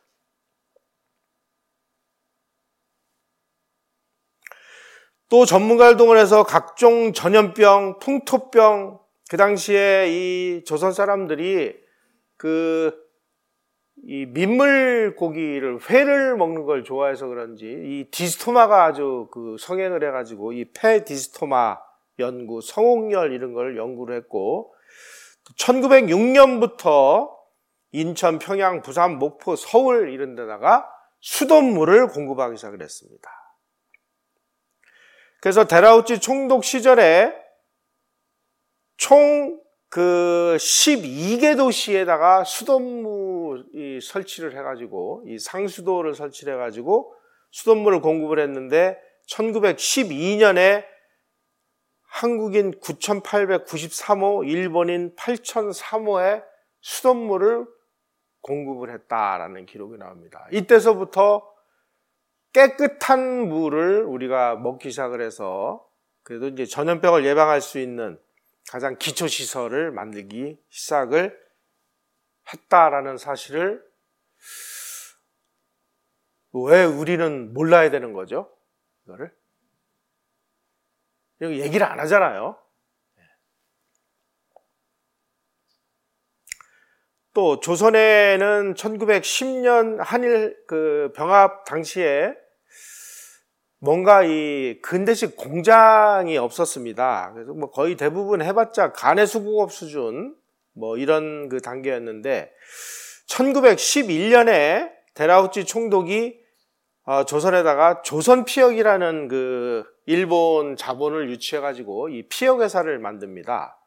또 전문가를 동원해서 각종 전염병, 풍토병, 그 당시에 이 조선 사람들이 그 이 민물 고기를 회를 먹는 걸 좋아해서 그런지 이 디스토마가 아주 그 성행을 해가지고 이 폐 디스토마 연구, 성홍열 이런 걸 연구를 했고 천구백육 년부터 인천, 평양, 부산, 목포, 서울 이런 데다가 수돗물을 공급하기 시작을 했습니다. 그래서 데라우치 총독 시절에 총 그 십이 개 도시에다가 수돗물 설치를 해가지고 이 상수도를 설치를 해가지고 수돗물을 공급을 했는데 천구백십이 년에 한국인 구천팔백구십삼 호, 일본인 팔천삼 호에 수돗물을 공급을 했다라는 기록이 나옵니다. 이때서부터 깨끗한 물을 우리가 먹기 시작을 해서 그래도 이제 전염병을 예방할 수 있는 가장 기초 시설을 만들기 시작을 했다라는 사실을 왜 우리는 몰라야 되는 거죠? 이거를 여기 얘기를 안 하잖아요. 또 조선에는 천구백십 년 한일 그 병합 당시에 뭔가 이 근대식 공장이 없었습니다. 그래서 뭐 거의 대부분 해봤자 가내수공업 수준 뭐 이런 그 단계였는데 천구백십일 년에 데라우치 총독이 어, 조선에다가 조선피혁이라는 그 일본 자본을 유치해가지고 이 피혁 회사를 만듭니다.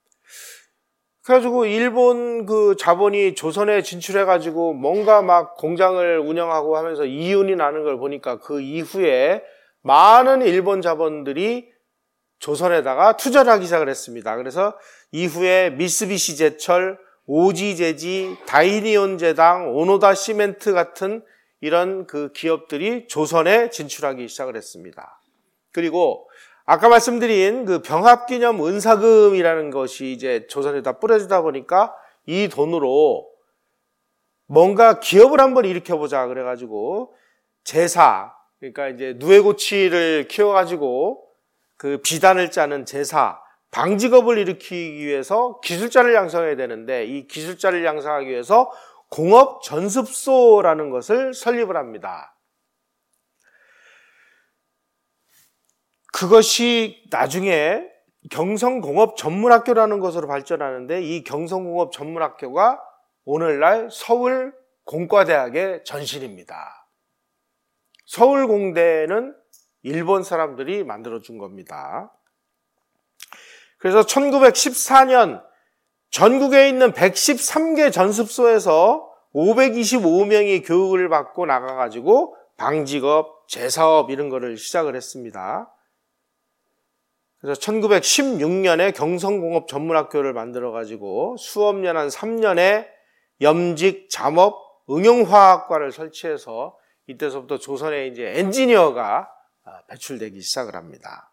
그래가지고 일본 그 자본이 조선에 진출해가지고 뭔가 막 공장을 운영하고 하면서 이윤이 나는 걸 보니까 그 이후에 많은 일본 자본들이 조선에다가 투자를 하기 시작을 했습니다. 그래서 이후에 미쓰비시 제철, 오지제지, 다이니온 제당, 오노다 시멘트 같은 이런 그 기업들이 조선에 진출하기 시작을 했습니다. 그리고 아까 말씀드린 그 병합기념 은사금이라는 것이 이제 조선에다 뿌려주다 보니까 이 돈으로 뭔가 기업을 한번 일으켜보자 그래가지고 제사, 그러니까 이제 누에고치를 키워가지고 그 비단을 짜는 제사, 방직업을 일으키기 위해서 기술자를 양성해야 되는데 이 기술자를 양성하기 위해서 공업 전습소라는 것을 설립을 합니다. 그것이 나중에 경성공업전문학교라는 것으로 발전하는데 이 경성공업전문학교가 오늘날 서울공과대학의 전신입니다. 서울공대는 일본 사람들이 만들어준 겁니다. 그래서 천구백십사 년 전국에 있는 백십삼 개 전습소에서 오백이십오 명이 교육을 받고 나가가지고 방직업, 제사업 이런 거를 시작을 했습니다. 그래서 천구백십육 년에 경성공업전문학교를 만들어가지고 수업년 한 삼 년에 염직, 잠업, 응용화학과를 설치해서 이때서부터 조선에 이제 엔지니어가 배출되기 시작을 합니다.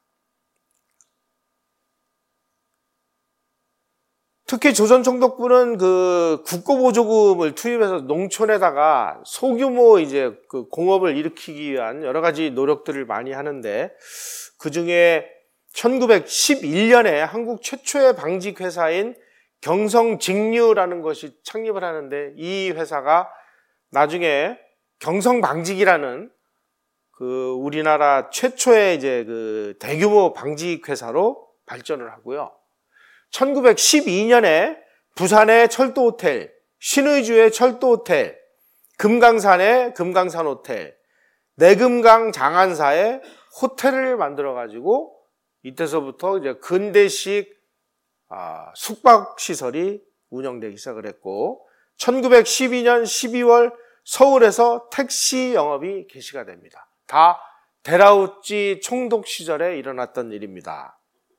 특히 조선총독부는 그 국고보조금을 투입해서 농촌에다가 소규모 이제 그 공업을 일으키기 위한 여러 가지 노력들을 많이 하는데 그 중에 천구백십일 년에 한국 최초의 방직 회사인 경성직류라는 것이 창립을 하는데 이 회사가 나중에 경성방직이라는 그 우리나라 최초의 이제 그 대규모 방직 회사로 발전을 하고요. 천구백십이 년에 부산의 철도 호텔, 신의주의 철도 호텔, 금강산의 금강산 호텔, 내금강 장안사의 호텔을 만들어 가지고 이때서부터 이제 근대식 아, 숙박 시설이 운영되기 시작을 했고 천구백십이 년 십이월 서울에서 택시 영업이 개시가 됩니다. 다 데라우치 총독 시절에 일어났던 일입니다.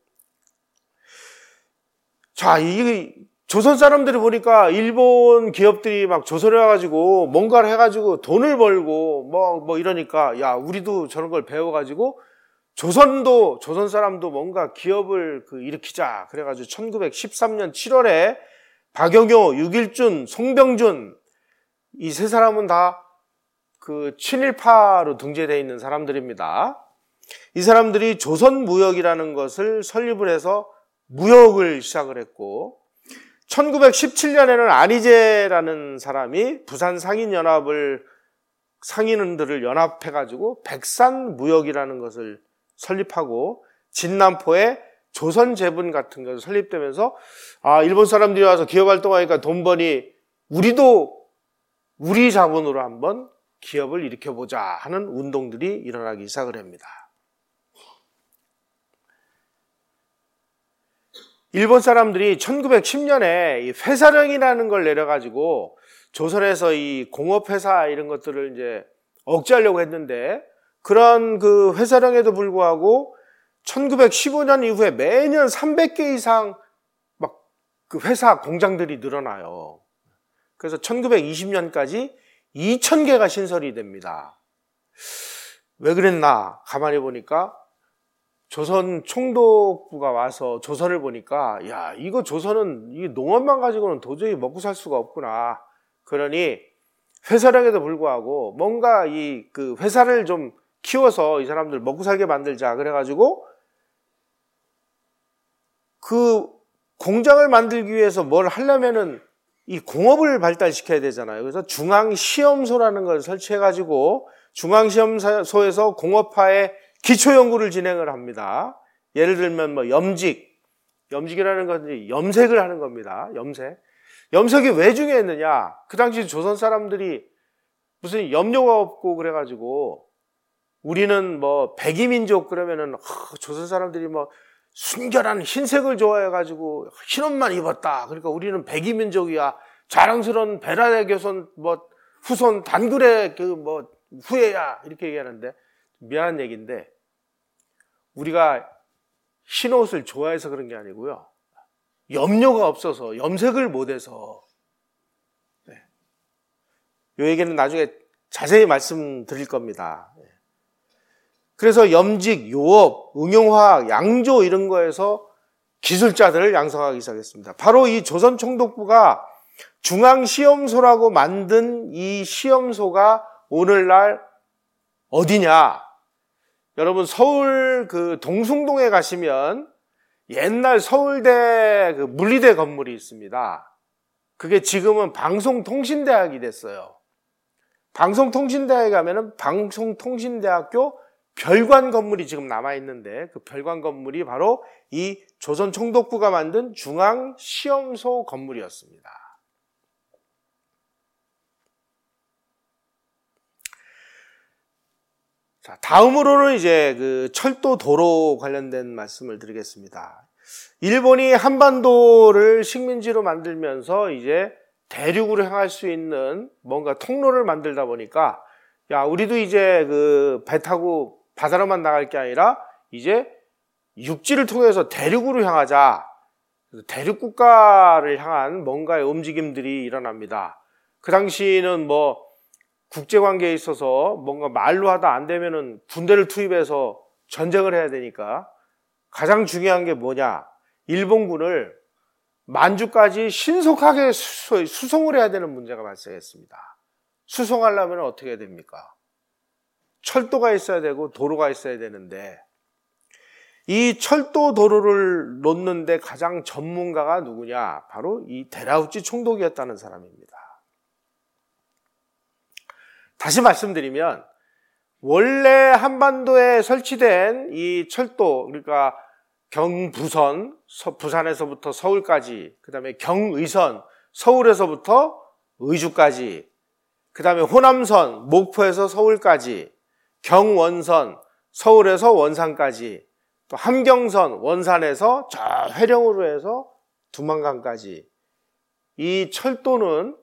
자, 이 조선 사람들이 보니까 일본 기업들이 막 조선에 와가지고 뭔가를 해가지고 돈을 벌고 뭐, 뭐 이러니까 야, 우리도 저런 걸 배워가지고 조선도, 조선 사람도 뭔가 기업을 그 일으키자. 그래가지고 천구백십삼 년 칠월에 박영효, 육일준, 송병준 이 세 사람은 다 그 친일파로 등재되어 있는 사람들입니다. 이 사람들이 조선무역이라는 것을 설립을 해서 무역을 시작을 했고 천구백십칠 년에는 안희재라는 사람이 부산 상인연합을 상인들을 연합해가지고 백산무역이라는 것을 설립하고 진남포에 조선제분 같은 것을 설립되면서 아 일본 사람들이 와서 기업활동하니까 돈 버니 우리도 우리 자본으로 한번 기업을 일으켜보자 하는 운동들이 일어나기 시작을 합니다. 일본 사람들이 천구백십 년에 이 회사령이라는 걸 내려가지고 조선에서 이 공업회사 이런 것들을 이제 억제하려고 했는데 그런 그 회사령에도 불구하고 천구백십오 년 이후에 매년 삼백 개 이상 막 그 회사 공장들이 늘어나요. 그래서 천구백이십 년까지 이천 개가 신설이 됩니다. 왜 그랬나 가만히 보니까 조선 총독부가 와서 조선을 보니까 야 이거 조선은 이 농업만 가지고는 도저히 먹고 살 수가 없구나. 그러니 회사량에도 불구하고 뭔가 이 그 회사를 좀 키워서 이 사람들 먹고 살게 만들자. 그래가지고 그 공장을 만들기 위해서 뭘 하려면은 이 공업을 발달시켜야 되잖아요. 그래서 중앙시험소라는 걸 설치해가지고 중앙시험소에서 공업화의 기초연구를 진행을 합니다. 예를 들면 뭐 염직, 염직이라는 건 염색을 하는 겁니다. 염색. 염색이 왜 중요했느냐? 그 당시 조선 사람들이 무슨 염료가 없고 그래가지고 우리는 뭐 백이민족 그러면은 어, 조선 사람들이 뭐 순결한 흰색을 좋아해가지고 흰옷만 입었다. 그러니까 우리는 백이민족이야. 자랑스러운 베라의 교손 뭐 후손 단굴의 그 뭐 후예야. 이렇게 얘기하는데 미안한 얘기인데 우리가 흰옷을 좋아해서 그런 게 아니고요. 염료가 없어서 염색을 못해서. 네. 이 얘기는 나중에 자세히 말씀드릴 겁니다. 그래서 염직, 요업, 응용화학, 양조 이런 거에서 기술자들을 양성하기 시작했습니다. 바로 이 조선총독부가 중앙시험소라고 만든 이 시험소가 오늘날 어디냐? 여러분 서울 그 동숭동에 가시면 옛날 서울대 그 물리대 건물이 있습니다. 그게 지금은 방송통신대학이 됐어요. 방송통신대학에 가면은 방송통신대학교 별관 건물이 지금 남아있는데 그 별관 건물이 바로 이 조선총독부가 만든 중앙시험소 건물이었습니다. 자, 다음으로는 이제 그 철도 도로 관련된 말씀을 드리겠습니다. 일본이 한반도를 식민지로 만들면서 이제 대륙으로 향할 수 있는 뭔가 통로를 만들다 보니까 야, 우리도 이제 그 배 타고 바다로만 나갈 게 아니라 이제 육지를 통해서 대륙으로 향하자. 대륙 국가를 향한 뭔가의 움직임들이 일어납니다. 그 당시에는 뭐 국제관계에 있어서 뭔가 말로 하다 안 되면은 군대를 투입해서 전쟁을 해야 되니까 가장 중요한 게 뭐냐? 일본군을 만주까지 신속하게 수송을 해야 되는 문제가 발생했습니다. 수송하려면 어떻게 해야 됩니까? 철도가 있어야 되고 도로가 있어야 되는데 이 철도 도로를 놓는데 가장 전문가가 누구냐? 바로 이 데라우치 총독이었다는 사람입니다. 다시 말씀드리면 원래 한반도에 설치된 이 철도, 그러니까 경부선, 부산에서부터 서울까지, 그 다음에 경의선, 서울에서부터 의주까지, 그 다음에 호남선, 목포에서 서울까지, 경원선, 서울에서 원산까지, 또 함경선, 원산에서 저 회령으로 해서 두만강까지. 이 철도는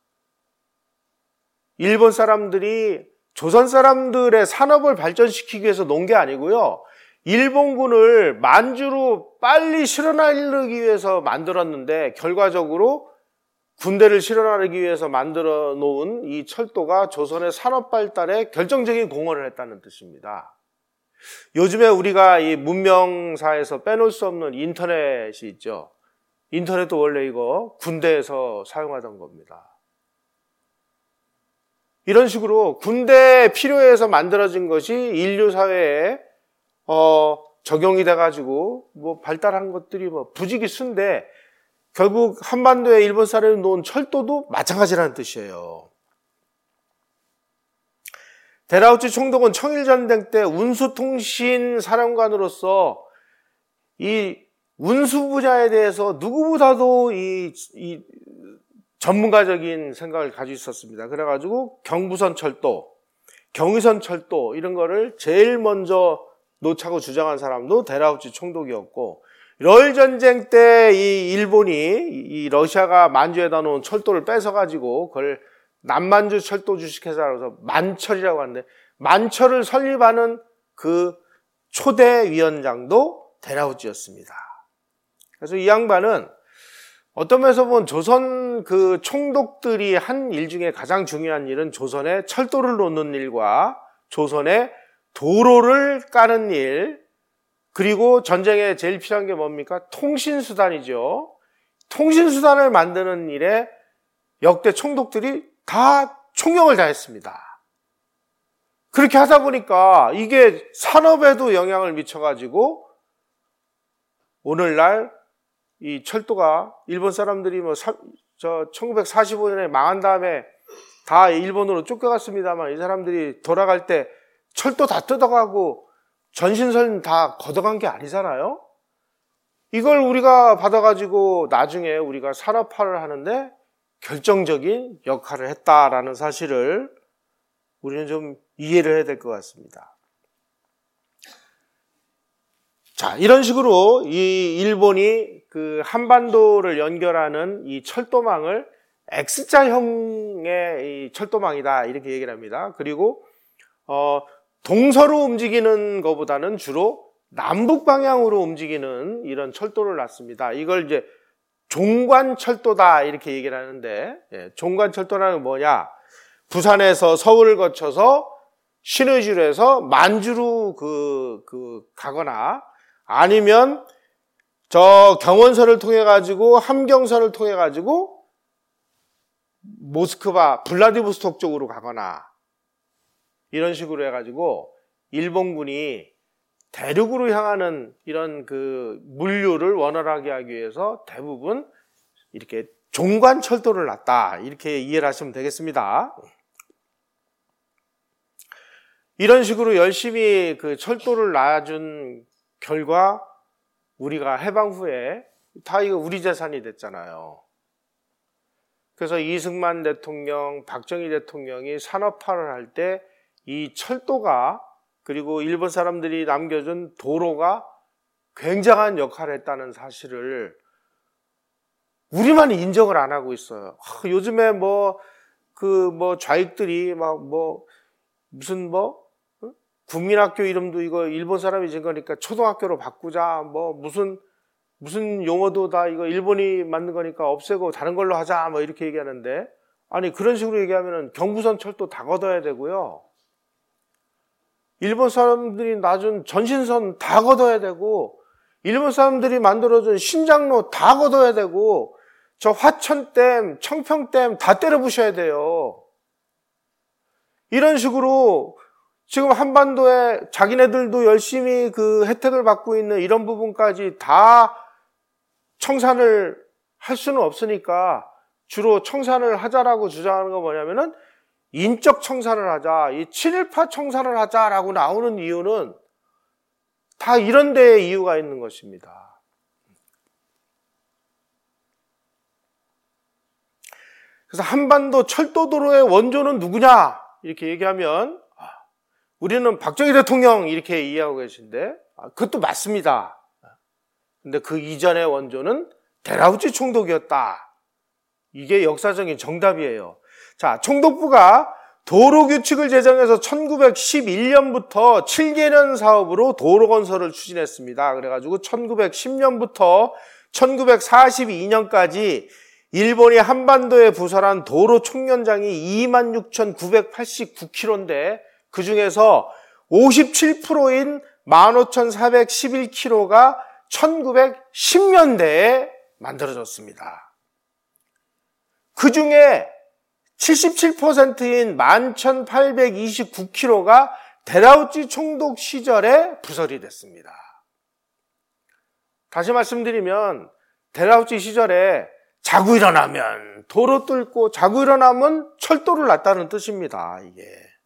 일본 사람들이 조선 사람들의 산업을 발전시키기 위해서 놓은 게 아니고요. 일본군을 만주로 빨리 실어나르기 위해서 만들었는데 결과적으로 군대를 실어나르기 위해서 만들어 놓은 이 철도가 조선의 산업 발달에 결정적인 공헌을 했다는 뜻입니다. 요즘에 우리가 이 문명사에서 빼놓을 수 없는 인터넷이 있죠. 인터넷도 원래 이거 군대에서 사용하던 겁니다. 이런 식으로 군대에 필요해서 만들어진 것이 인류 사회에 어, 적용이 돼가지고 뭐 발달한 것들이 뭐 부지기수인데 결국 한반도에 일본 사람이 놓은 철도도 마찬가지라는 뜻이에요. 데라우치 총독은 청일전쟁 때 운수통신 사령관으로서 이 운수 분야에 대해서 누구보다도 이, 이 전문가적인 생각을 가지고 있었습니다. 그래가지고 경부선 철도, 경의선 철도 이런 거를 제일 먼저 놓자고 주장한 사람도 데라우치 총독이었고, 러일 전쟁 때 이 일본이 이 러시아가 만주에다 놓은 철도를 뺏어가지고 그걸 남만주 철도 주식회사라서 만철이라고 하는데 만철을 설립하는 그 초대 위원장도 데라우치였습니다. 그래서 이 양반은 어떤 면에서 보면 조선 그 총독들이 한 일 중에 가장 중요한 일은 조선의 철도를 놓는 일과 조선의 도로를 까는 일, 그리고 전쟁에 제일 필요한 게 뭡니까? 통신수단이죠. 통신수단을 만드는 일에 역대 총독들이 다 총력을 다했습니다. 그렇게 하다 보니까 이게 산업에도 영향을 미쳐가지고 오늘날 이 철도가 일본 사람들이 뭐 저 천구백사십오 년에 망한 다음에 다 일본으로 쫓겨갔습니다만 이 사람들이 돌아갈 때 철도 다 뜯어가고 전신선 다 걷어간 게 아니잖아요. 이걸 우리가 받아가지고 나중에 우리가 산업화를 하는데 결정적인 역할을 했다라는 사실을 우리는 좀 이해를 해야 될 것 같습니다. 자, 이런 식으로 이 일본이 그 한반도를 연결하는 이 철도망을 X자형의 이 철도망이다 이렇게 얘기를 합니다. 그리고 어, 동서로 움직이는 것보다는 주로 남북 방향으로 움직이는 이런 철도를 놨습니다. 이걸 이제 종관철도다 이렇게 얘기를 하는데, 예, 종관철도라는 건 뭐냐? 부산에서 서울을 거쳐서 신의주로 해서 만주로 그, 그 가거나 아니면 저 경원선을 통해 가지고 함경선을 통해 가지고 모스크바, 블라디보스톡 쪽으로 가거나 이런 식으로 해가지고 일본군이 대륙으로 향하는 이런 그 물류를 원활하게 하기 위해서 대부분 이렇게 종관철도를 놨다 이렇게 이해를 하시면 되겠습니다. 이런 식으로 열심히 그 철도를 놔준 결과 우리가 해방 후에 다 이거 우리 재산이 됐잖아요. 그래서 이승만 대통령, 박정희 대통령이 산업화를 할 때 이 철도가 그리고 일본 사람들이 남겨준 도로가 굉장한 역할을 했다는 사실을 우리만 인정을 안 하고 있어요. 아, 요즘에 뭐 그 뭐 좌익들이 막 뭐 무슨 뭐 응? 국민학교 이름도 이거 일본 사람이 지은 거니까 초등학교로 바꾸자 뭐 무슨 무슨 용어도 다 이거 일본이 만든 거니까 없애고 다른 걸로 하자 뭐 이렇게 얘기하는데 아니 그런 식으로 얘기하면은 경부선 철도 다 걷어야 되고요. 일본 사람들이 놔준 전신선 다 걷어야 되고 일본 사람들이 만들어준 신장로 다 걷어야 되고 저 화천댐, 청평댐 다 때려 부셔야 돼요. 이런 식으로 지금 한반도에 자기네들도 열심히 그 혜택을 받고 있는 이런 부분까지 다 청산을 할 수는 없으니까 주로 청산을 하자라고 주장하는 건 뭐냐면은 인적 청산을 하자, 이 친일파 청산을 하자라고 나오는 이유는 다 이런 데에 이유가 있는 것입니다. 그래서 한반도 철도도로의 원조는 누구냐? 이렇게 얘기하면 우리는 박정희 대통령 이렇게 이해하고 계신데 그것도 맞습니다. 근데 그 이전의 원조는 데라우치 총독이었다. 이게 역사적인 정답이에요. 자, 총독부가 도로규칙을 제정해서 천구백십일 년부터 칠 개년 사업으로 도로 건설을 추진했습니다. 그래가지고 천구백십 년부터 천구백사십이 년까지 일본이 한반도에 부설한 도로 총연장이 이만 육천구백팔십구 킬로미터인데 그 중에서 오십칠 퍼센트인 만 오천사백십일 킬로미터가 천구백십 년대에 만들어졌습니다. 그 중에 칠십칠 퍼센트인 만 천팔백이십구 킬로미터가 데라우치 총독 시절에 부설이 됐습니다. 다시 말씀드리면 데라우치 시절에 자고 일어나면 도로 뚫고 자고 일어나면 철도를 놨다는 뜻입니다. 이게.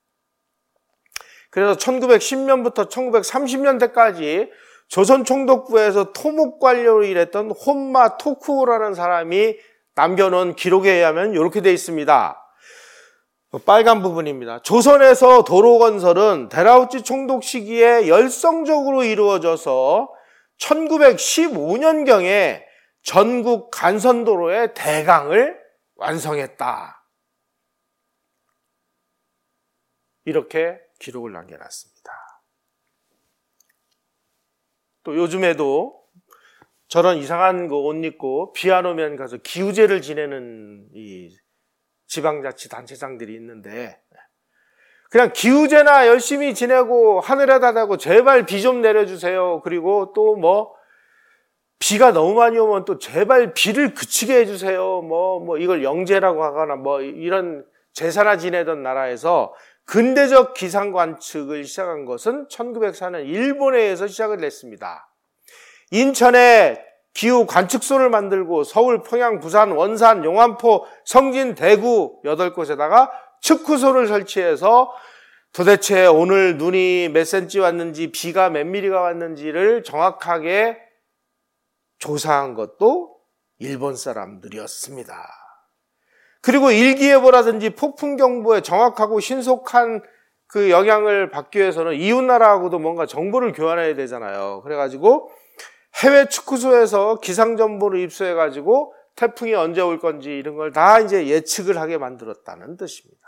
그래서 천구백십 년부터 천구백삼십 년대까지 조선 총독부에서 토목관료로 일했던 혼마 토쿠오라는 사람이 남겨놓은 기록에 의하면 이렇게 되어 있습니다. 빨간 부분입니다. 조선에서 도로 건설은 데라우치 총독 시기에 열성적으로 이루어져서 천구백십오 년경에 전국 간선도로의 대강을 완성했다. 이렇게 기록을 남겨놨습니다. 또 요즘에도 저런 이상한 거 옷 입고 비 안 오면 가서 기우제를 지내는 이 지방자치단체장들이 있는데 그냥 기우제나 열심히 지내고 하늘에다 대고 제발 비 좀 내려주세요. 그리고 또 뭐 비가 너무 많이 오면 또 제발 비를 그치게 해주세요. 뭐, 뭐 이걸 영제라고 하거나 뭐 이런 제사나 지내던 나라에서 근대적 기상 관측을 시작한 것은 천구백사 년 일본에 의해서 시작을 했습니다. 인천에 기후 관측소를 만들고 서울, 평양, 부산, 원산, 용안포, 성진, 대구 여덟 곳에다가 측후소를 설치해서 도대체 오늘 눈이 몇 센치 왔는지 비가 몇 미리가 왔는지를 정확하게 조사한 것도 일본 사람들이었습니다. 그리고 일기예보라든지 폭풍경보에 정확하고 신속한 그 영향을 받기 위해서는 이웃나라하고도 뭔가 정보를 교환해야 되잖아요. 그래가지고 해외 축구소에서 기상정보를 입수해가지고 태풍이 언제 올 건지 이런 걸 다 이제 예측을 하게 만들었다는 뜻입니다.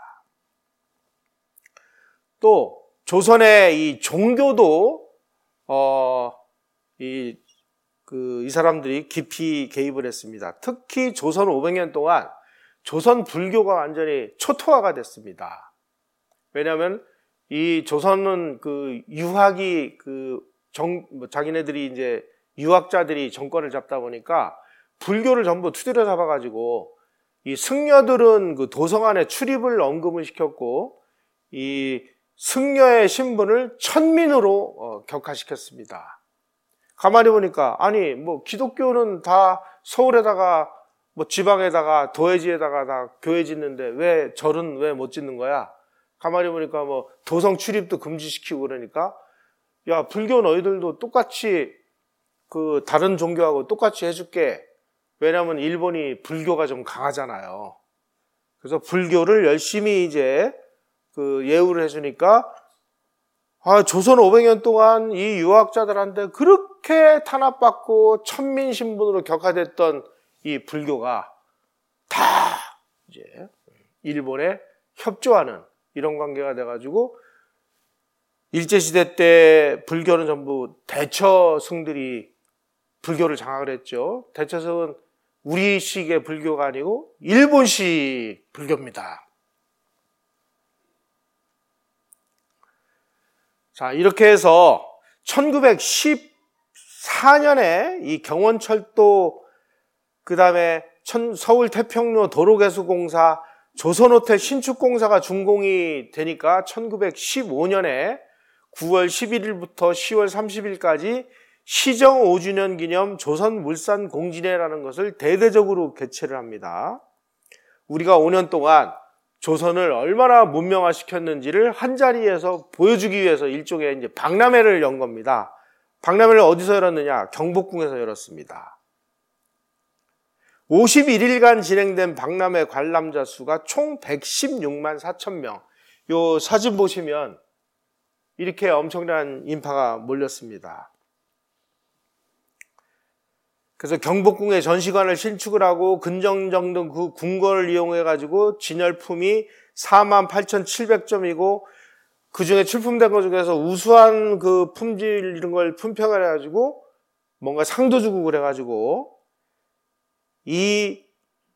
또 조선의 이 종교도 어, 이, 그, 이 사람들이 깊이 개입을 했습니다. 특히 조선 오백 년 동안 조선 불교가 완전히 초토화가 됐습니다. 왜냐하면 이 조선은 그 유학이 그 정, 뭐 자기네들이 이제 유학자들이 정권을 잡다 보니까 불교를 전부 투대로 잡아가지고 이 승려들은 그 도성 안에 출입을 언급을 시켰고 이 승려의 신분을 천민으로 어, 격화시켰습니다. 가만히 보니까 아니 뭐 기독교는 다 서울에다가 뭐 지방에다가 도회지에다가 다 교회 짓는데 왜 절은 왜 못 짓는 거야? 가만히 보니까 뭐 도성 출입도 금지시키고 그러니까 야 불교 너희들도 똑같이 그 다른 종교하고 똑같이 해줄게. 왜냐하면 일본이 불교가 좀 강하잖아요. 그래서 불교를 열심히 이제 그 예우를 해주니까 아, 조선 오백 년 동안 이 유학자들한테 그렇게 탄압받고 천민 신분으로 격화됐던 이 불교가 다 이제 일본에 협조하는 이런 관계가 돼가지고 일제시대 때 불교는 전부 대처승들이 불교를 장악을 했죠. 대처승은 우리식의 불교가 아니고 일본식 불교입니다. 자, 이렇게 해서 천구백십사 년에 이 경원철도, 그 다음에 서울 태평로 도로개수공사, 조선호텔 신축공사가 준공이 되니까 천구백십오 년에 구월 십일일부터 시월 삼십일까지 시정 오 주년 기념 조선물산공진회라는 것을 대대적으로 개최를 합니다. 우리가 오 년 동안 조선을 얼마나 문명화시켰는지를 한자리에서 보여주기 위해서 일종의 이제 박람회를 연 겁니다. 박람회를 어디서 열었느냐? 경복궁에서 열었습니다. 오십일 일간 진행된 박람회 관람자 수가 총 백십육만 사천 명. 요 사진 보시면 이렇게 엄청난 인파가 몰렸습니다. 그래서 경복궁에 전시관을 신축을 하고 근정정 등 그 궁궐을 이용해가지고 진열품이 사만 팔천칠백 점이고 그 중에 출품된 것 중에서 우수한 그 품질 이런 걸 품평을 해가지고 뭔가 상도 주고 그래가지고 이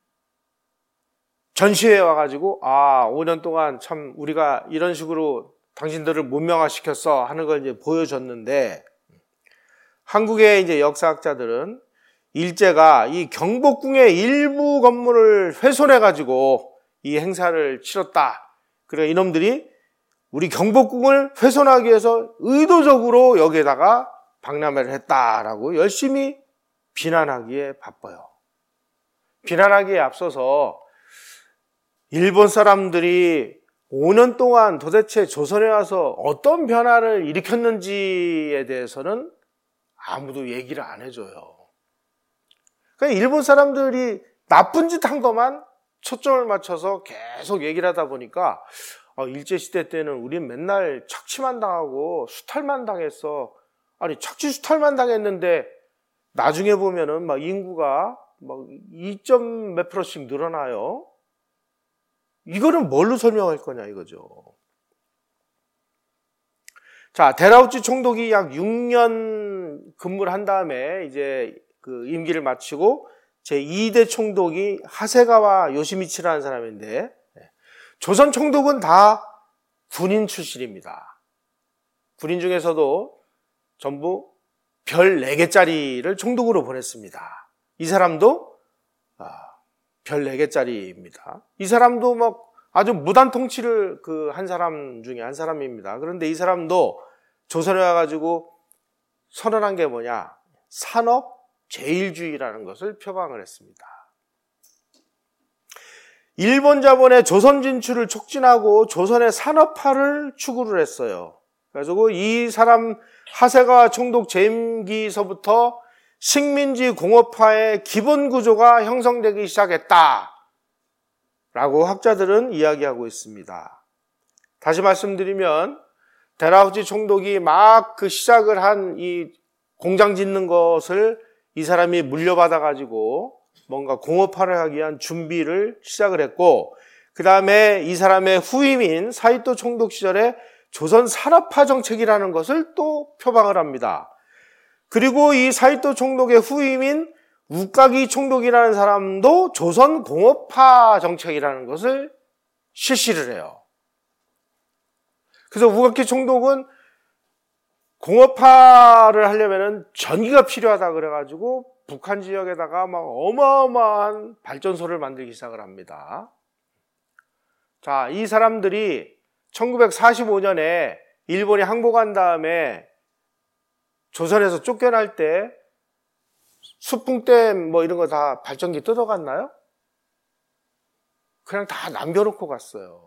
전시회에 와가지고 아, 오 년 동안 참 우리가 이런 식으로 당신들을 문명화시켰어 하는 걸 이제 보여줬는데 한국의 이제 역사학자들은 일제가 이 경복궁의 일부 건물을 훼손해가지고 이 행사를 치렀다. 그래 이놈들이 우리 경복궁을 훼손하기 위해서 의도적으로 여기에다가 박람회를 했다라고 열심히 비난하기에 바빠요. 비난하기에 앞서서 일본 사람들이 오 년 동안 도대체 조선에 와서 어떤 변화를 일으켰는지에 대해서는 아무도 얘기를 안 해줘요. 그러니까 일본 사람들이 나쁜 짓 한 것만 초점을 맞춰서 계속 얘기를 하다 보니까 일제시대 때는 우린 맨날 착취만 당하고 수탈만 당했어. 아니 착취 수탈만 당했는데 나중에 보면은 막 인구가 막 이 점 몇 프로씩 늘어나요. 이거는 뭘로 설명할 거냐 이거죠. 자, 데라우치 총독이 약 육 년 근무를 한 다음에 이제 그 임기를 마치고 제이 대 총독이 하세가와 요시미치라는 사람인데 조선 총독은 다 군인 출신입니다. 군인 중에서도 전부 별 네 개짜리를 총독으로 보냈습니다. 이 사람도 별 네 개짜리입니다. 이 사람도 막 아주 무단 통치를 그 한 사람 중에 한 사람입니다. 그런데 이 사람도 조선에 와가지고 선언한 게 뭐냐? 산업 제일주의라는 것을 표방을 했습니다. 일본 자본의 조선 진출을 촉진하고 조선의 산업화를 추구를 했어요. 그래서 이 사람 하세가와 총독 재임기서부터 식민지 공업화의 기본 구조가 형성되기 시작했다 라고 학자들은 이야기하고 있습니다. 다시 말씀드리면 데라우치 총독이 막 그 시작을 한 이 공장 짓는 것을 이 사람이 물려받아 가지고 뭔가 공업화를 하기 위한 준비를 시작을 했고, 그 다음에 이 사람의 후임인 사이토 총독 시절에 조선 산업화 정책이라는 것을 또 표방을 합니다. 그리고 이 사이토 총독의 후임인 우까기 총독이라는 사람도 조선 공업화 정책이라는 것을 실시를 해요. 그래서 우까기 총독은 공업화를 하려면은 전기가 필요하다 그래가지고 북한 지역에다가 막 어마어마한 발전소를 만들기 시작을 합니다. 자, 이 사람들이 천구백사십오 년에 일본이 항복한 다음에 조선에서 쫓겨날 때 수풍댐 뭐 이런 거 다 발전기 뜯어갔나요? 그냥 다 남겨놓고 갔어요.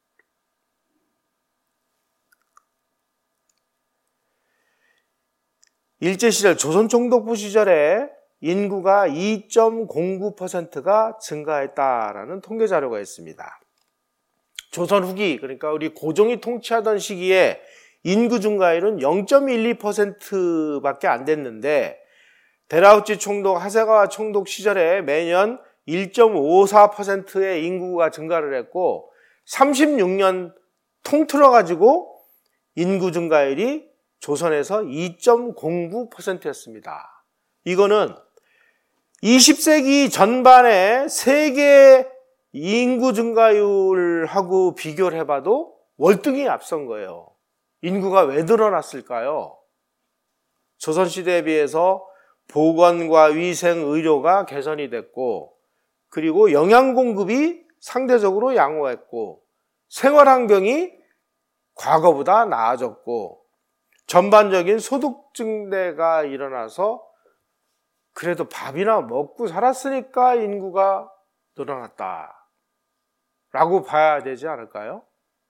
일제시절 조선총독부 시절에 인구가 이 점 공구 퍼센트가 증가했다라는 통계 자료가 있습니다. 조선 후기, 그러니까 우리 고종이 통치하던 시기에 인구 증가율은 영 점 일이 퍼센트밖에 안 됐는데 데라우치 총독, 하세가와 총독 시절에 매년 일 점 오사 퍼센트의 인구가 증가를 했고 삼십육 년 통틀어 가지고 인구 증가율이 조선에서 이 점 공구 퍼센트였습니다. 이거는 이십 세기 전반의 세계 인구 증가율하고 비교를 해봐도 월등히 앞선 거예요. 인구가 왜 늘어났을까요? 조선시대에 비해서 보건과 위생, 의료가 개선이 됐고, 그리고 영양 공급이 상대적으로 양호했고, 생활 환경이 과거보다 나아졌고, 전반적인 소득 증대가 일어나서 그래도 밥이나 먹고 살았으니까 인구가 늘어났다 라고 봐야 되지 않을까요?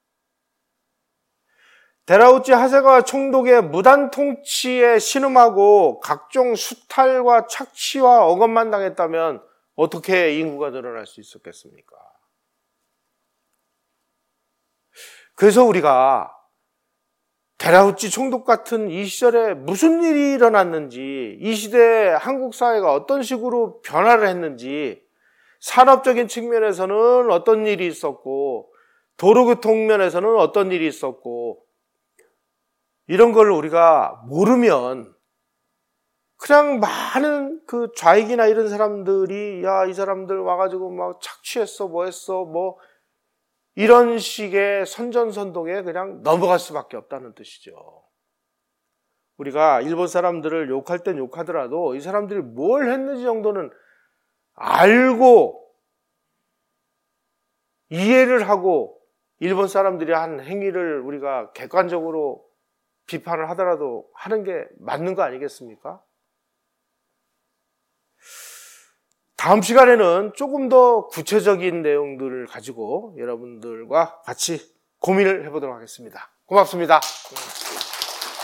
데라우치 하세가와 총독의 무단 통치에 신음하고 각종 수탈과 착취와 억압만 당했다면 어떻게 인구가 늘어날 수 있었겠습니까? 그래서 우리가 데라우치 총독 같은 이 시절에 무슨 일이 일어났는지, 이 시대에 한국 사회가 어떤 식으로 변화를 했는지, 산업적인 측면에서는 어떤 일이 있었고, 도로교통 면에서는 어떤 일이 있었고, 이런 걸 우리가 모르면 그냥 많은 그 좌익이나 이런 사람들이 야, 이 사람들 와가지고 막 착취했어, 뭐 했어, 뭐 이런 식의 선전선동에 그냥 넘어갈 수밖에 없다는 뜻이죠. 우리가 일본 사람들을 욕할 땐 욕하더라도 이 사람들이 뭘 했는지 정도는 알고 이해를 하고 일본 사람들이 한 행위를 우리가 객관적으로 비판을 하더라도 하는 게 맞는 거 아니겠습니까? 다음 시간에는 조금 더 구체적인 내용들을 가지고 여러분들과 같이 고민을 해보도록 하겠습니다. 고맙습니다.